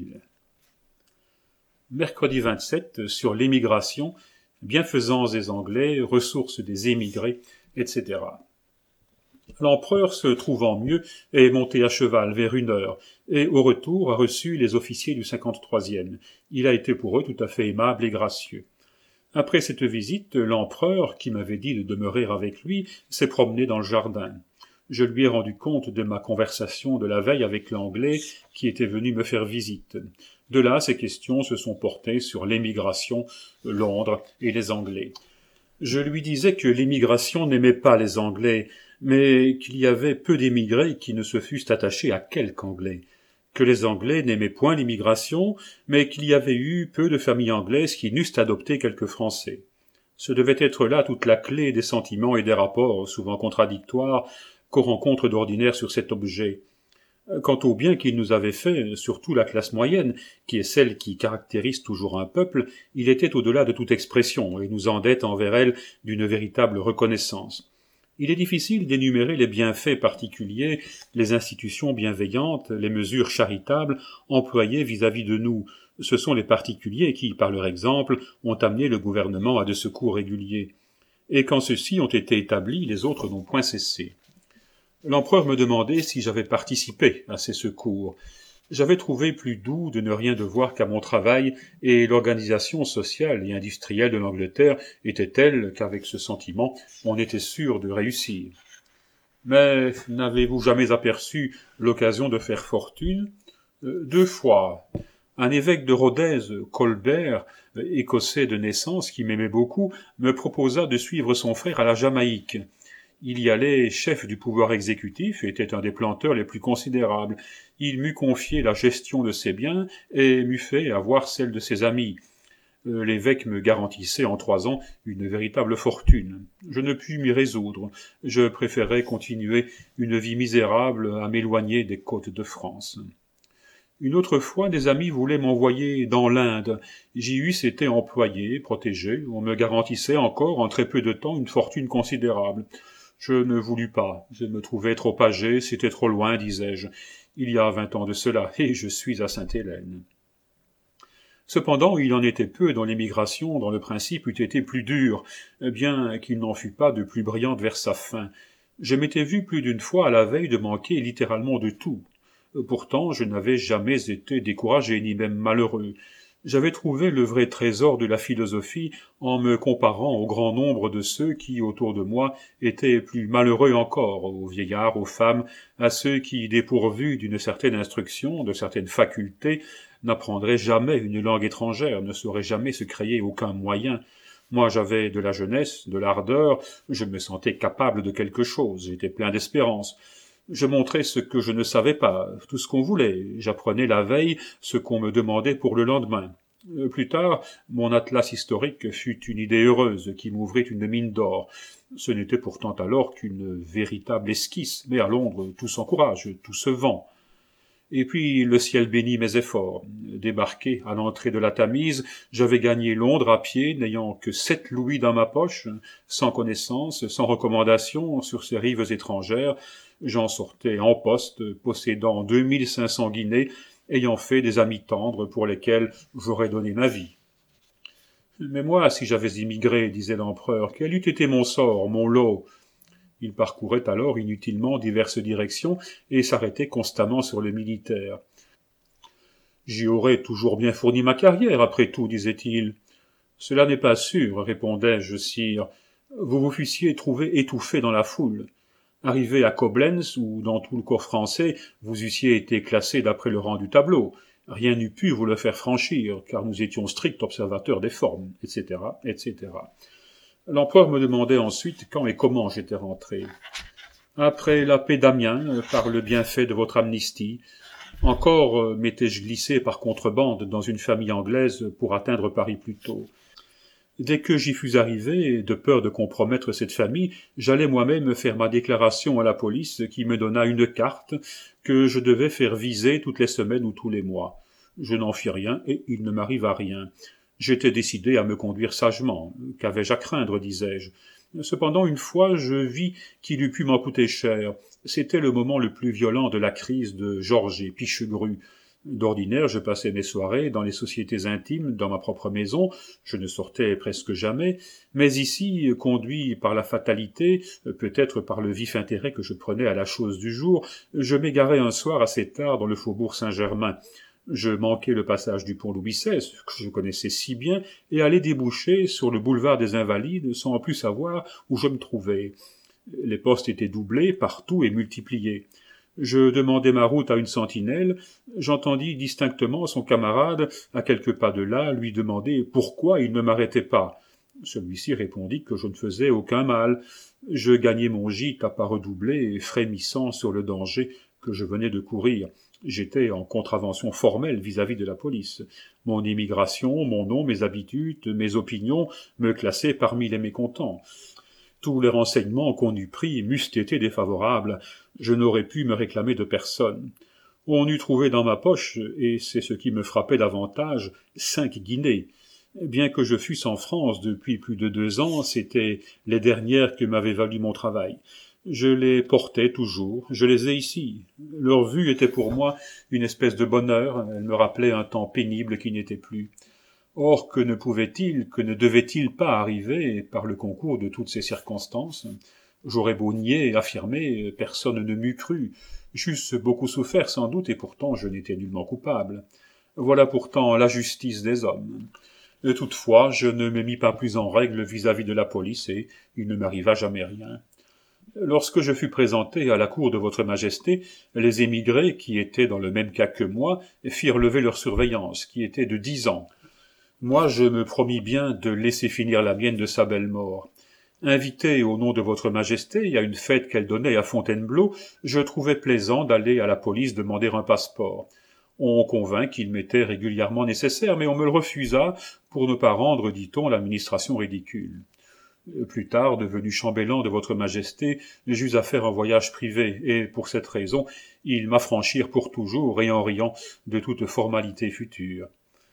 Mercredi vingt-sept, sur l'émigration, bienfaisance des Anglais, ressources des émigrés, et cetera. L'empereur, se trouvant mieux, est monté à cheval vers une heure, et au retour a reçu les officiers du cinquante-troisième. Il a été pour eux tout à fait aimable et gracieux. Après cette visite, l'empereur, qui m'avait dit de demeurer avec lui, s'est promené dans le jardin. Je lui ai rendu compte de ma conversation de la veille avec l'Anglais qui était venu me faire visite. De là, ces questions se sont portées sur l'émigration, Londres et les Anglais. Je lui disais que l'émigration n'aimait pas les Anglais, mais qu'il y avait peu d'émigrés qui ne se fussent attachés à quelque Anglais, que les Anglais n'aimaient point l'immigration, mais qu'il y avait eu peu de familles anglaises qui n'eussent adopté quelques Français. Ce devait être là toute la clé des sentiments et des rapports, souvent contradictoires, qu'on rencontre d'ordinaire sur cet objet. Quant au bien qu'il nous avait fait, surtout la classe moyenne, qui est celle qui caractérise toujours un peuple, il était au-delà de toute expression et nous endette envers elle d'une véritable reconnaissance. Il est difficile d'énumérer les bienfaits particuliers, les institutions bienveillantes, les mesures charitables employées vis-à-vis de nous. Ce sont les particuliers qui, par leur exemple, ont amené le gouvernement à des secours réguliers. Et quand ceux-ci ont été établis, les autres n'ont point cessé. L'empereur me demandait si j'avais participé à ces secours. J'avais trouvé plus doux de ne rien devoir qu'à mon travail, et l'organisation sociale et industrielle de l'Angleterre était telle qu'avec ce sentiment, on était sûr de réussir. Mais n'avez-vous jamais aperçu l'occasion de faire fortune? euh, Deux fois. Un évêque de Rodez, Colbert, écossais de naissance, qui m'aimait beaucoup, me proposa de suivre son frère à la Jamaïque. Il y allait chef du pouvoir exécutif et était un des planteurs les plus considérables. Il m'eut confié la gestion de ses biens et m'eut fait avoir celle de ses amis. Euh, l'évêque me garantissait en trois ans une véritable fortune. Je ne pus m'y résoudre. Je préférais continuer une vie misérable à m'éloigner des côtes de France. Une autre fois, des amis voulaient m'envoyer dans l'Inde. J'y eusse été employé, protégé. On me garantissait encore en très peu de temps une fortune considérable. Je ne voulus pas, je me trouvais trop âgé, c'était trop loin, disais-je. Il y a vingt ans de cela, et je suis à Sainte-Hélène. Cependant, il en était peu dont l'émigration, dont le principe eût été plus dur, bien qu'il n'en fût pas de plus brillante vers sa fin. Je m'étais vu plus d'une fois à la veille de manquer littéralement de tout. Pourtant, je n'avais jamais été découragé, ni même malheureux. J'avais trouvé le vrai trésor de la philosophie en me comparant au grand nombre de ceux qui, autour de moi, étaient plus malheureux encore, aux vieillards, aux femmes, à ceux qui, dépourvus d'une certaine instruction, de certaines facultés, n'apprendrait jamais une langue étrangère, ne saurait jamais se créer aucun moyen. Moi, j'avais de la jeunesse, de l'ardeur, je me sentais capable de quelque chose, j'étais plein d'espérance. Je montrais ce que je ne savais pas, tout ce qu'on voulait, j'apprenais la veille ce qu'on me demandait pour le lendemain. Plus tard, mon atlas historique fut une idée heureuse qui m'ouvrit une mine d'or. Ce n'était pourtant alors qu'une véritable esquisse, mais à Londres tout s'encourage, tout se vend. Et puis le ciel bénit mes efforts. Débarqué à l'entrée de la Tamise, j'avais gagné Londres à pied, n'ayant que sept louis dans ma poche, sans connaissance, sans recommandation, sur ces rives étrangères. J'en sortais en poste, possédant deux mille cinq cents guinées, ayant fait des amis tendres pour lesquels j'aurais donné ma vie. Mais moi, si j'avais immigré, disait l'empereur, quel eût été mon sort, mon lot? Il parcourait alors inutilement diverses directions et s'arrêtait constamment sur le militaire. J'y aurais toujours bien fourni ma carrière, après tout, disait-il. Cela n'est pas sûr, répondais-je, sire. Vous vous fussiez trouvé étouffé dans la foule. Arrivé à Coblentz, ou dans tout le corps français, vous eussiez été classé d'après le rang du tableau. Rien n'eût pu vous le faire franchir, car nous étions stricts observateurs des formes, et cetera, et cetera. L'empereur me demandait ensuite quand et comment j'étais rentré. Après la paix d'Amiens, par le bienfait de votre amnistie, encore euh, m'étais-je glissé par contrebande dans une famille anglaise pour atteindre Paris plus tôt. Dès que j'y fus arrivé, de peur de compromettre cette famille, j'allais moi-même faire ma déclaration à la police qui me donna une carte que je devais faire viser toutes les semaines ou tous les mois. Je n'en fis rien et il ne m'arriva rien. J'étais décidé à me conduire sagement. Qu'avais-je à craindre, disais-je. Cependant, une fois, je vis qu'il eût pu m'en coûter cher. C'était le moment le plus violent de la crise de Georges et Pichegru. D'ordinaire, je passais mes soirées dans les sociétés intimes, dans ma propre maison, je ne sortais presque jamais, mais ici, conduit par la fatalité, peut-être par le vif intérêt que je prenais à la chose du jour, je m'égarais un soir assez tard dans le faubourg Saint-Germain. Je manquai le passage du pont Louis seize, que je connaissais si bien, et allai déboucher sur le boulevard des Invalides sans plus savoir où je me trouvais. Les postes étaient doublés partout et multipliés. Je demandai ma route à une sentinelle, j'entendis distinctement son camarade, à quelques pas de là, lui demander pourquoi il ne m'arrêtait pas. Celui-ci répondit que je ne faisais aucun mal. Je gagnai mon gîte à pas redoublés, frémissant sur le danger que je venais de courir. J'étais en contravention formelle vis-à-vis de la police. Mon immigration, mon nom, mes habitudes, mes opinions me classaient parmi les mécontents. Tous les renseignements qu'on eût pris m'eussent été défavorables. Je n'aurais pu me réclamer de personne. On eût trouvé dans ma poche, et c'est ce qui me frappait davantage, cinq guinées. Bien que je fusse en France depuis plus de deux ans, c'étaient les dernières que m'avait valu mon travail. Je les portais toujours, je les ai ici. Leur vue était pour moi une espèce de bonheur, elle me rappelait un temps pénible qui n'était plus. Or, que ne pouvait-il, que ne devait-il pas arriver par le concours de toutes ces circonstances? J'aurais beau nier et affirmer, personne ne m'eût cru. J'eusse beaucoup souffert sans doute, et pourtant je n'étais nullement coupable. Voilà pourtant la justice des hommes. Et toutefois, je ne me mis pas plus en règle vis-à-vis de la police, et il ne m'arriva jamais rien. Lorsque je fus présenté à la cour de votre majesté, les émigrés, qui étaient dans le même cas que moi, firent lever leur surveillance, qui était de dix ans. Moi, je me promis bien de laisser finir la mienne de sa belle mort. Invité au nom de votre majesté à une fête qu'elle donnait à Fontainebleau, je trouvais plaisant d'aller à la police demander un passeport. On convint qu'il m'était régulièrement nécessaire, mais on me le refusa pour ne pas rendre, dit-on, l'administration ridicule. Plus tard, devenu chambellan de votre majesté, j'eus à faire un voyage privé, et pour cette raison, ils m'affranchirent pour toujours, et en riant de toute formalité future.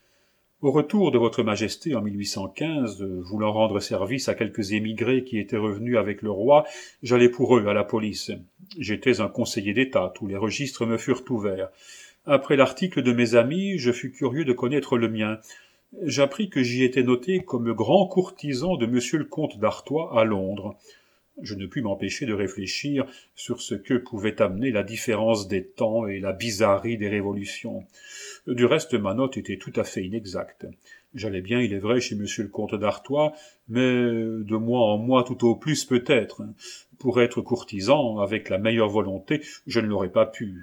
Au retour de votre majesté en mille huit cent quinze, voulant rendre service à quelques émigrés qui étaient revenus avec le roi, j'allai pour eux à la police. J'étais un conseiller d'État, tous les registres me furent ouverts. Après l'article de mes amis, je fus curieux de connaître le mien. J'appris que j'y étais noté comme grand courtisan de monsieur le comte d'Artois à Londres. Je ne pus m'empêcher de réfléchir sur ce que pouvait amener la différence des temps et la bizarrerie des révolutions. Du reste, ma note était tout à fait inexacte. J'allais bien, il est vrai, chez monsieur le comte d'Artois, mais de mois en mois tout au plus peut-être. Pour être courtisan, avec la meilleure volonté, je ne l'aurais pas pu.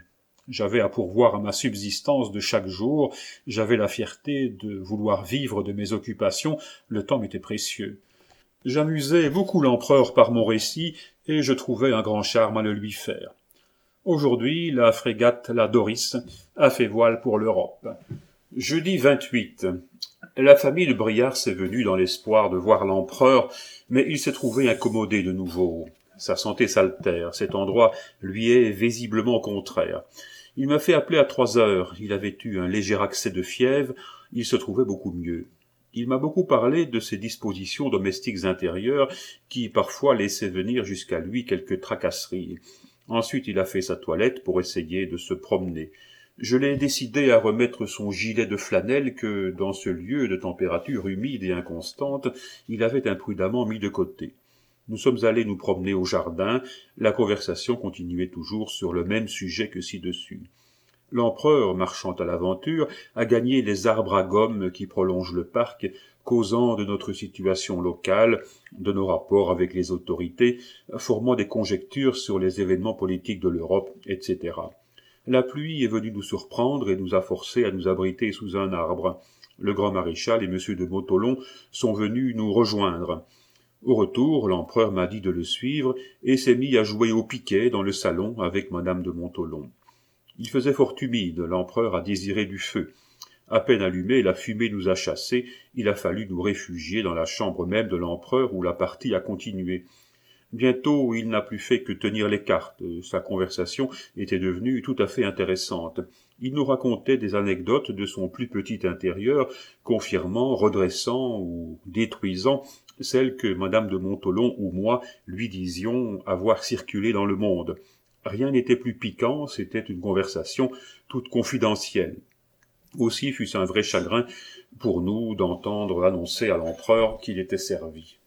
J'avais à pourvoir à ma subsistance de chaque jour, j'avais la fierté de vouloir vivre de mes occupations, le temps m'était précieux. J'amusais beaucoup l'empereur par mon récit, et je trouvais un grand charme à le lui faire. Aujourd'hui, la frégate la Doris a fait voile pour l'Europe. Jeudi vingt-huit. La famille de Briard s'est venue dans l'espoir de voir l'empereur, mais il s'est trouvé incommodé de nouveau. Sa santé s'altère, cet endroit lui est visiblement contraire. Il m'a fait appeler à trois heures, il avait eu un léger accès de fièvre, il se trouvait beaucoup mieux. Il m'a beaucoup parlé de ses dispositions domestiques intérieures, qui parfois laissaient venir jusqu'à lui quelques tracasseries. Ensuite il a fait sa toilette pour essayer de se promener. Je l'ai décidé à remettre son gilet de flanelle que, dans ce lieu de température humide et inconstante, il avait imprudemment mis de côté. Nous sommes allés nous promener au jardin, la conversation continuait toujours sur le même sujet que ci-dessus. L'empereur, marchant à l'aventure, a gagné les arbres à gomme qui prolongent le parc, causant de notre situation locale, de nos rapports avec les autorités, formant des conjectures sur les événements politiques de l'Europe, et cetera. La pluie est venue nous surprendre et nous a forcés à nous abriter sous un arbre. Le grand maréchal et monsieur de Montholon sont venus nous rejoindre. Au retour, l'empereur m'a dit de le suivre et s'est mis à jouer au piquet dans le salon avec madame de Montholon. Il faisait fort humide, l'empereur a désiré du feu. À peine allumé, la fumée nous a chassés, il a fallu nous réfugier dans la chambre même de l'empereur où la partie a continué. Bientôt, il n'a plus fait que tenir les cartes. Sa conversation était devenue tout à fait intéressante. Il nous racontait des anecdotes de son plus petit intérieur, confirmant, redressant ou détruisant celles que madame de Montholon ou moi lui disions avoir circulé dans le monde. Rien n'était plus piquant, c'était une conversation toute confidentielle. Aussi fut-ce un vrai chagrin pour nous d'entendre annoncer à l'empereur qu'il était servi.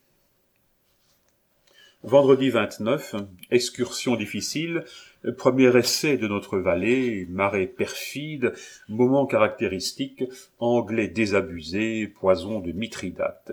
Vendredi vingt-neuf, excursion difficile, premier essai de notre vallée, marée perfide, moment caractéristique, anglais désabusé, poison de Mithridate.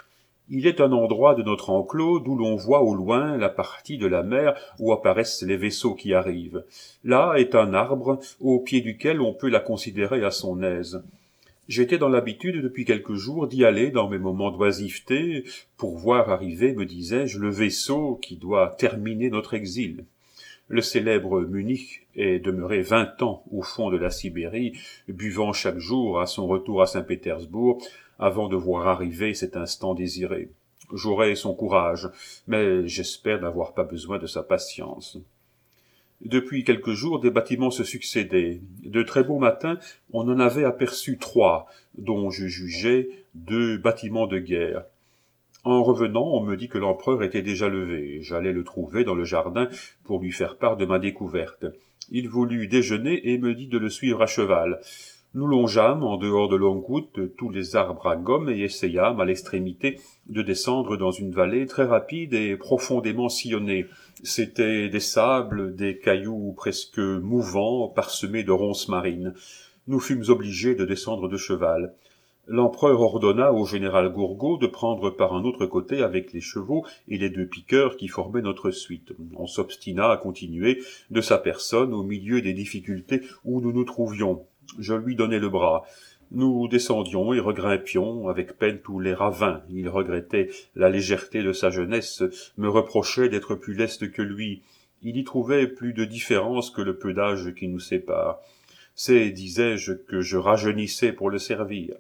Il est un endroit de notre enclos d'où l'on voit au loin la partie de la mer où apparaissent les vaisseaux qui arrivent. Là est un arbre au pied duquel on peut la considérer à son aise. J'étais dans l'habitude depuis quelques jours d'y aller dans mes moments d'oisiveté pour voir arriver, me disais-je, le vaisseau qui doit terminer notre exil. Le célèbre Munich est demeuré vingt ans au fond de la Sibérie, buvant chaque jour à son retour à Saint-Pétersbourg, avant de voir arriver cet instant désiré. J'aurai son courage, mais j'espère n'avoir pas besoin de sa patience. Depuis quelques jours, des bâtiments se succédaient. De très beaux matins, on en avait aperçu trois, dont je jugeais deux bâtiments de guerre. En revenant, on me dit que l'empereur était déjà levé. J'allais le trouver dans le jardin pour lui faire part de ma découverte. Il voulut déjeuner et me dit de le suivre à cheval. Nous longeâmes, en dehors de Longwood, tous les arbres à gomme et essayâmes, à l'extrémité, de descendre dans une vallée très rapide et profondément sillonnée. C'étaient des sables, des cailloux presque mouvants, parsemés de ronces marines. Nous fûmes obligés de descendre de cheval. L'empereur ordonna au général Gourgaud de prendre par un autre côté avec les chevaux et les deux piqueurs qui formaient notre suite. On s'obstina à continuer de sa personne au milieu des difficultés où nous nous trouvions. Je lui donnai le bras. Nous descendions et regrimpions avec peine tous les ravins. Il regrettait la légèreté de sa jeunesse, me reprochait d'être plus leste que lui. Il y trouvait plus de différence que le peu d'âge qui nous sépare. C'est, disais-je, que je rajeunissais pour le servir.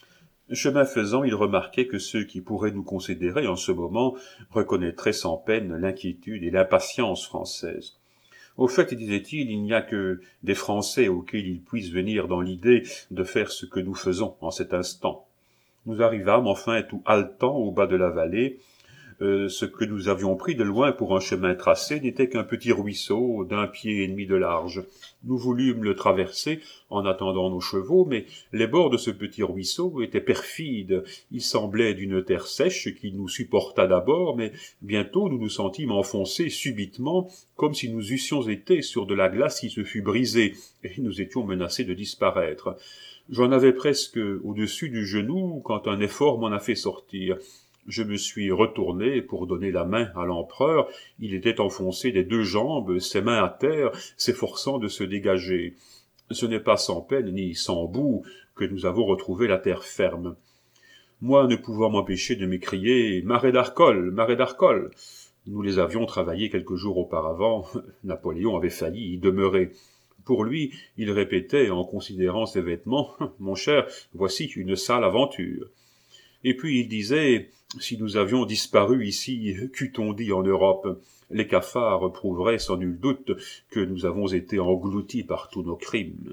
Chemin faisant, il remarquait que ceux qui pourraient nous considérer en ce moment reconnaîtraient sans peine l'inquiétude et l'impatience française. Au fait, disait-il, il n'y a que des Français auxquels ils puissent venir dans l'idée de faire ce que nous faisons en cet instant. Nous arrivâmes enfin tout haletant au bas de la vallée. Euh, ce que nous avions pris de loin pour un chemin tracé n'était qu'un petit ruisseau d'un pied et demi de large. Nous voulûmes le traverser en attendant nos chevaux, mais les bords de ce petit ruisseau étaient perfides. Il semblait d'une terre sèche qui nous supporta d'abord, mais bientôt nous nous sentîmes enfoncés subitement, comme si nous eussions été sur de la glace qui se fût brisée, et nous étions menacés de disparaître. J'en avais presque au-dessus du genou quand un effort m'en a fait sortir. Je me suis retourné pour donner la main à l'empereur. Il était enfoncé des deux jambes, ses mains à terre, s'efforçant de se dégager. Ce n'est pas sans peine ni sans boue que nous avons retrouvé la terre ferme. Moi, ne pouvant m'empêcher de m'écrier « Marais d'Arcole, Marais d'Arcole !» Nous les avions travaillés quelques jours auparavant. Napoléon avait failli y demeurer. Pour lui, il répétait, en considérant ses vêtements, « Mon cher, voici une sale aventure. » Et puis il disait, si nous avions disparu ici, qu'eût-on dit en Europe? Les cafards prouveraient sans nul doute que nous avons été engloutis par tous nos crimes.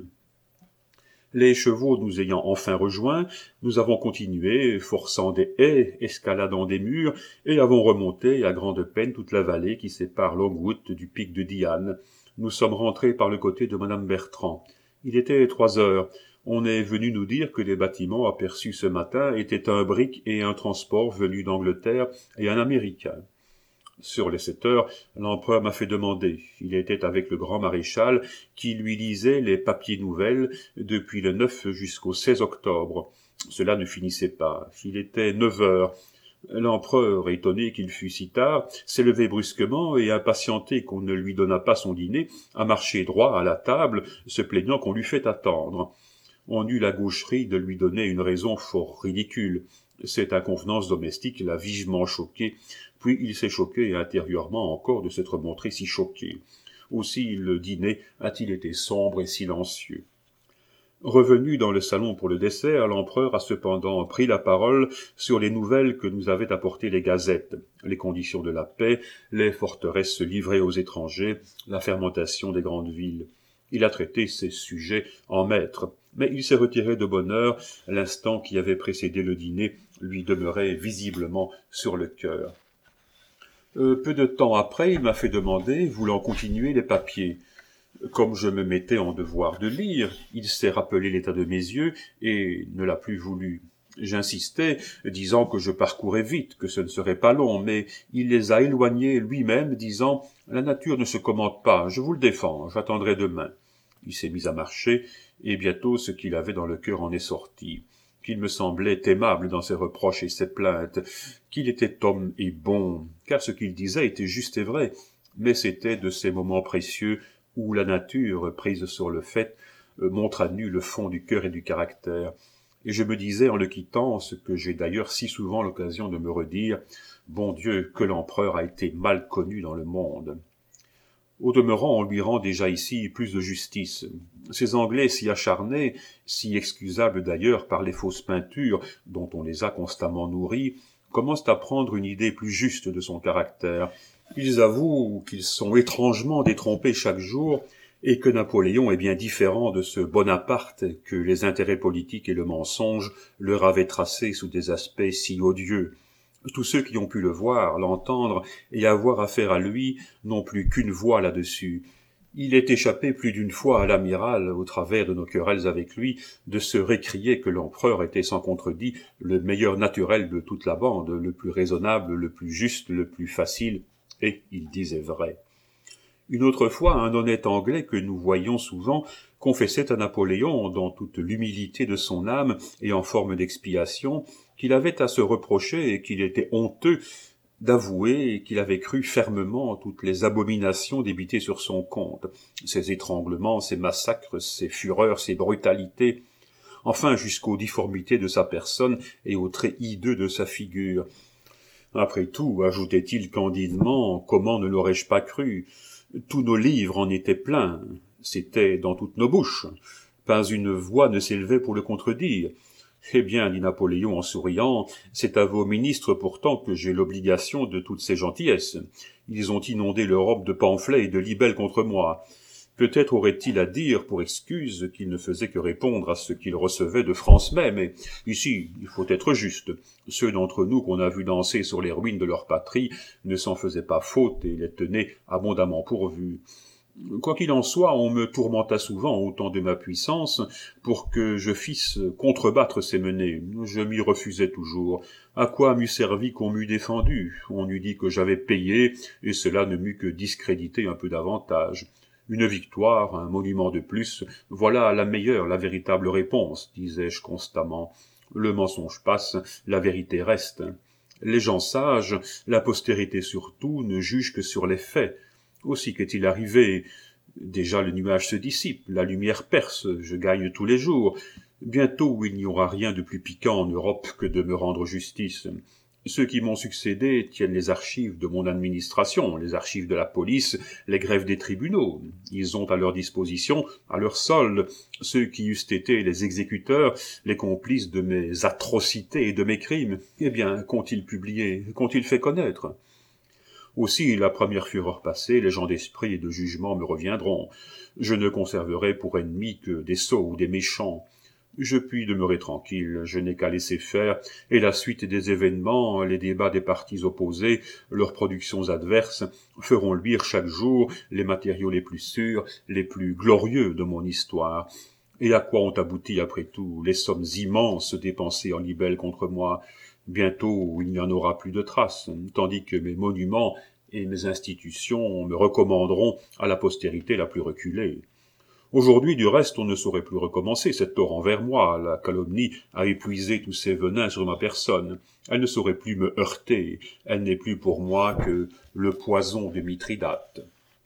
Les chevaux nous ayant enfin rejoints, nous avons continué, forçant des haies, escaladant des murs, et avons remonté à grande peine toute la vallée qui sépare Longwood du pic de Diane. Nous sommes rentrés par le côté de Madame Bertrand. Il était trois heures. On est venu nous dire que les bâtiments aperçus ce matin étaient un brick et un transport venu d'Angleterre et un Américain. Sur les sept heures, l'empereur m'a fait demander. Il était avec le grand maréchal qui lui lisait les papiers nouvelles depuis le neuf jusqu'au seize octobre. Cela ne finissait pas. Il était neuf heures. L'empereur, étonné qu'il fût si tard, s'est levé brusquement et, impatienté qu'on ne lui donnât pas son dîner, a marché droit à la table, se plaignant qu'on l'eût fait attendre. On eut la gaucherie de lui donner une raison fort ridicule. Cette inconvenance domestique l'a vivement choqué, puis il s'est choqué intérieurement encore de s'être montré si choqué. Aussi le dîner a-t-il été sombre et silencieux. Revenu dans le salon pour le dessert, l'empereur a cependant pris la parole sur les nouvelles que nous avaient apportées les gazettes, les conditions de la paix, les forteresses livrées aux étrangers, la fermentation des grandes villes. Il a traité ces sujets en maître, mais il s'est retiré de bonne heure, l'instant qui avait précédé le dîner lui demeurait visiblement sur le cœur. Euh, peu de temps après, il m'a fait demander, voulant continuer les papiers. Comme je me mettais en devoir de lire, il s'est rappelé l'état de mes yeux et ne l'a plus voulu. J'insistais, disant que je parcourais vite, que ce ne serait pas long, mais il les a éloignés lui-même, disant « La nature ne se commande pas, je vous le défends, j'attendrai demain. » Il s'est mis à marcher, et bientôt ce qu'il avait dans le cœur en est sorti. Qu'il me semblait aimable dans ses reproches et ses plaintes, qu'il était homme et bon, car ce qu'il disait était juste et vrai, mais c'était de ces moments précieux où la nature, prise sur le fait, montre à nu le fond du cœur et du caractère. Et je me disais en le quittant, ce que j'ai d'ailleurs si souvent l'occasion de me redire, « Bon Dieu, que l'empereur a été mal connu dans le monde !» Au demeurant, on lui rend déjà ici plus de justice. Ces Anglais si acharnés, si excusables d'ailleurs par les fausses peintures dont on les a constamment nourris, commencent à prendre une idée plus juste de son caractère. Ils avouent qu'ils sont étrangement détrompés chaque jour et que Napoléon est bien différent de ce Bonaparte que les intérêts politiques et le mensonge leur avaient tracé sous des aspects si odieux. Tous ceux qui ont pu le voir, l'entendre et avoir affaire à lui n'ont plus qu'une voix là-dessus. Il est échappé plus d'une fois à l'amiral, au travers de nos querelles avec lui, de se récrier que l'empereur était sans contredit le meilleur naturel de toute la bande, le plus raisonnable, le plus juste, le plus facile, et il disait vrai. Une autre fois, un honnête Anglais que nous voyions souvent confessait à Napoléon, dans toute l'humilité de son âme et en forme d'expiation, qu'il avait à se reprocher et qu'il était honteux d'avouer qu'il avait cru fermement toutes les abominations débitées sur son compte, ses étranglements, ses massacres, ses fureurs, ses brutalités, enfin jusqu'aux difformités de sa personne et aux traits hideux de sa figure. Après tout, ajoutait-il candidement, comment ne l'aurais-je pas cru? Tous nos livres en étaient pleins, c'était dans toutes nos bouches, pas une voix ne s'élevait pour le contredire. Eh bien, dit Napoléon en souriant, c'est à vos ministres pourtant que j'ai l'obligation de toutes ces gentillesses. Ils ont inondé l'Europe de pamphlets et de libelles contre moi. Peut-être aurait-il à dire, pour excuse, qu'il ne faisait que répondre à ce qu'il recevait de France même, et ici, il faut être juste. Ceux d'entre nous qu'on a vus danser sur les ruines de leur patrie ne s'en faisaient pas faute et les tenaient abondamment pourvus. Quoi qu'il en soit, on me tourmenta souvent au temps de ma puissance pour que je fisse contrebattre ces menées. Je m'y refusais toujours. À quoi m'eût servi qu'on m'eût défendu? On eût dit que j'avais payé, et cela ne m'eût que discrédité un peu davantage. Une victoire, un monument de plus, voilà la meilleure, la véritable réponse, disais-je constamment. Le mensonge passe, la vérité reste. Les gens sages, la postérité surtout, ne jugent que sur les faits. Aussi qu'est-il arrivé? Déjà le nuage se dissipe, la lumière perce, je gagne tous les jours. Bientôt il n'y aura rien de plus piquant en Europe que de me rendre justice. Ceux qui m'ont succédé tiennent les archives de mon administration, les archives de la police, les greffes des tribunaux. Ils ont à leur disposition, à leur solde, ceux qui eussent été les exécuteurs, les complices de mes atrocités et de mes crimes. Eh bien, qu'ont-ils publié, qu'ont-ils fait connaître? Aussi, la première fureur passée, les gens d'esprit et de jugement me reviendront. Je ne conserverai pour ennemis que des sots ou des méchants. Je puis demeurer tranquille, je n'ai qu'à laisser faire, et la suite des événements, les débats des partis opposés, leurs productions adverses, feront luire chaque jour les matériaux les plus sûrs, les plus glorieux de mon histoire. Et à quoi ont abouti après tout les sommes immenses dépensées en libelles contre moi? Bientôt il n'y en aura plus de traces, tandis que mes monuments et mes institutions me recommanderont à la postérité la plus reculée. Aujourd'hui, du reste, on ne saurait plus recommencer cette tort envers moi. La calomnie a épuisé tous ses venins sur ma personne. Elle ne saurait plus me heurter. Elle n'est plus pour moi que le poison de Mithridate.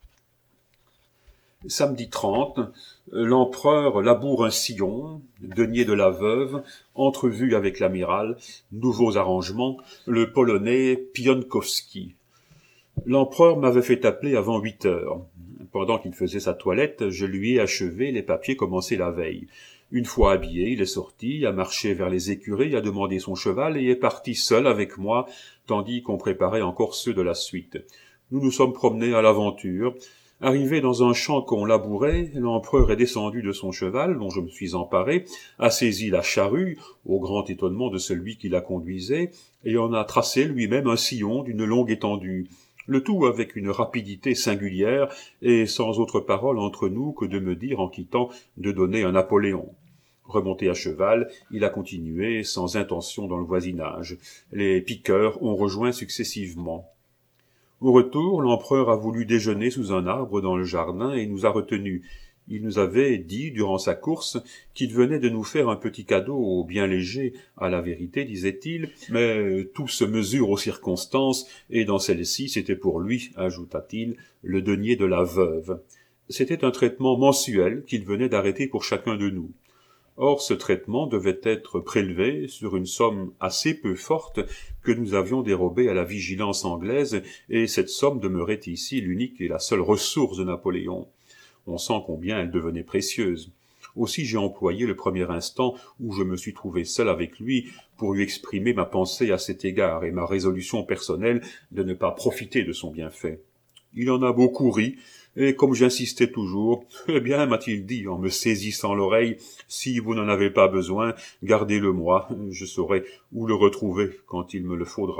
Samedi trente, l'empereur laboure un sillon, denier de la veuve, entrevue avec l'amiral, nouveaux arrangements, le polonais Pionkowski. L'empereur m'avait fait appeler avant huit heures. Pendant qu'il faisait sa toilette, je lui ai achevé les papiers commencés la veille. Une fois habillé, il est sorti, a marché vers les écuries, a demandé son cheval et est parti seul avec moi, tandis qu'on préparait encore ceux de la suite. Nous nous sommes promenés à l'aventure. Arrivé dans un champ qu'on labourait, l'empereur est descendu de son cheval, dont je me suis emparé, a saisi la charrue, au grand étonnement de celui qui la conduisait, et en a tracé lui-même un sillon d'une longue étendue. Le tout avec une rapidité singulière et sans autre parole entre nous que de me dire en quittant de donner un Napoléon. Remonté à cheval, il a continué sans intention dans le voisinage. Les piqueurs ont rejoint successivement. Au retour, l'empereur a voulu déjeuner sous un arbre dans le jardin et nous a retenus. Il nous avait dit, durant sa course, qu'il venait de nous faire un petit cadeau bien léger, à la vérité, disait-il, mais tout se mesure aux circonstances, et dans celle-ci, c'était pour lui, ajouta-t-il, le denier de la veuve. C'était un traitement mensuel qu'il venait d'arrêter pour chacun de nous. Or, ce traitement devait être prélevé sur une somme assez peu forte que nous avions dérobée à la vigilance anglaise, et cette somme demeurait ici l'unique et la seule ressource de Napoléon. On sent combien elle devenait précieuse. Aussi j'ai employé le premier instant où je me suis trouvé seul avec lui pour lui exprimer ma pensée à cet égard et ma résolution personnelle de ne pas profiter de son bienfait. Il en a beaucoup ri, et comme j'insistais toujours, « Eh bien, m'a-t-il dit, en me saisissant l'oreille, si vous n'en avez pas besoin, gardez-le-moi, je saurai où le retrouver quand il me le faudra. »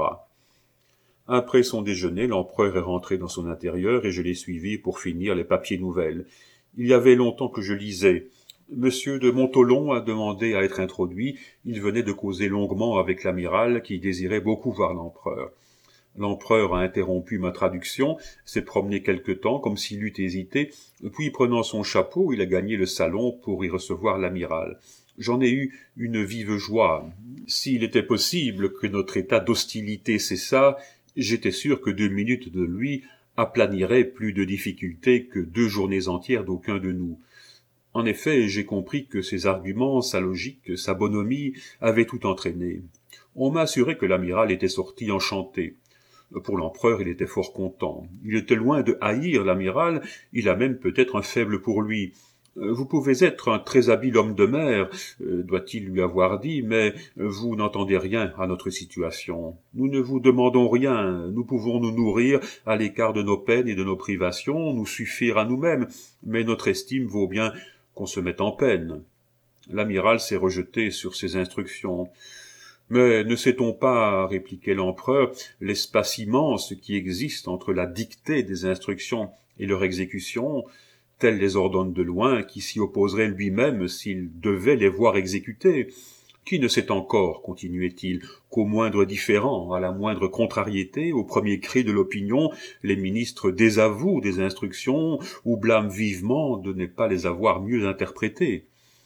Après son déjeuner, l'empereur est rentré dans son intérieur et je l'ai suivi pour finir les papiers nouvelles. Il y avait longtemps que je lisais. Monsieur de Montholon a demandé à être introduit. Il venait de causer longuement avec l'amiral qui désirait beaucoup voir l'empereur. L'empereur a interrompu ma traduction, s'est promené quelque temps comme s'il eût hésité, puis prenant son chapeau, il a gagné le salon pour y recevoir l'amiral. J'en ai eu une vive joie. S'il était possible que notre état d'hostilité cessât, j'étais sûr que deux minutes de lui aplaniraient plus de difficultés que deux journées entières d'aucun de nous. En effet, j'ai compris que ses arguments, sa logique, sa bonhomie avaient tout entraîné. On m'a assuré que l'amiral était sorti enchanté. Pour l'empereur, il était fort content. Il était loin de haïr l'amiral, il a même peut-être un faible pour lui. Vous pouvez être un très habile homme de mer, euh, doit-il lui avoir dit, mais vous n'entendez rien à notre situation. Nous ne vous demandons rien, nous pouvons nous nourrir à l'écart de nos peines et de nos privations, nous suffire à nous-mêmes, mais notre estime vaut bien qu'on se mette en peine. L'amiral s'est rejeté sur ses instructions. Mais ne sait-on pas, répliquait l'empereur, l'espace immense qui existe entre la dictée des instructions et leur exécution, telles les ordonne de loin, qui s'y opposerait lui-même s'il devait les voir exécutées. Qui ne sait encore, continuait-il, qu'au moindre différend, à la moindre contrariété, au premier cri de l'opinion, les ministres désavouent des instructions ou blâment vivement de ne pas les avoir mieux interprétées.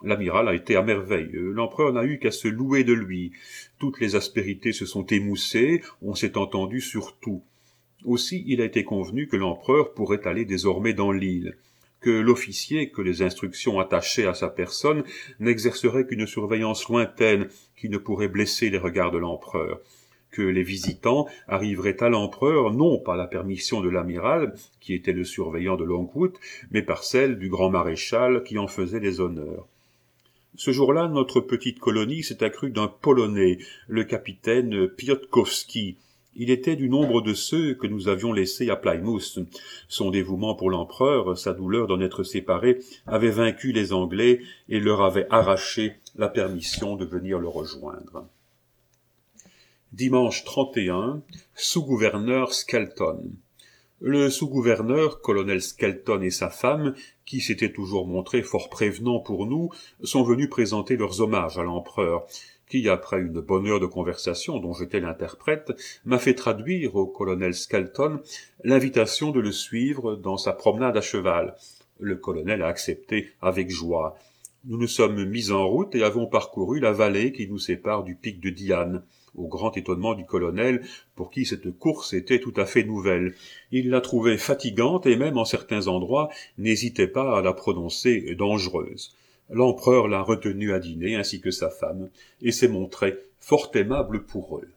L'amiral a été à merveille. L'empereur n'a eu qu'à se louer de lui. Toutes les aspérités se sont émoussées, on s'est entendu sur tout. Aussi, il a été convenu que l'empereur pourrait aller désormais dans l'île, que l'officier que les instructions attachaient à sa personne n'exercerait qu'une surveillance lointaine qui ne pourrait blesser les regards de l'empereur, que les visitants arriveraient à l'empereur non par la permission de l'amiral, qui était le surveillant de Longwood, mais par celle du grand maréchal qui en faisait les honneurs. Ce jour-là, notre petite colonie s'est accrue d'un Polonais, le capitaine Piotkowski. Il était du nombre de ceux que nous avions laissés à Plymouth. Son dévouement pour l'empereur, sa douleur d'en être séparé, avaient vaincu les Anglais et leur avaient arraché la permission de venir le rejoindre. Dimanche trente et un, sous-gouverneur Skelton. Le sous-gouverneur, colonel Skelton et sa femme, qui s'étaient toujours montrés fort prévenants pour nous, sont venus présenter leurs hommages à l'empereur, qui, après une bonne heure de conversation dont j'étais l'interprète, m'a fait traduire au colonel Skelton l'invitation de le suivre dans sa promenade à cheval. Le colonel a accepté avec joie. Nous nous sommes mis en route et avons parcouru la vallée qui nous sépare du pic de Diane, au grand étonnement du colonel, pour qui cette course était tout à fait nouvelle. Il l'a trouvée fatigante et même en certains endroits n'hésitait pas à la prononcer dangereuse. L'empereur l'a retenu à dîner ainsi que sa femme, et s'est montré fort aimable pour eux.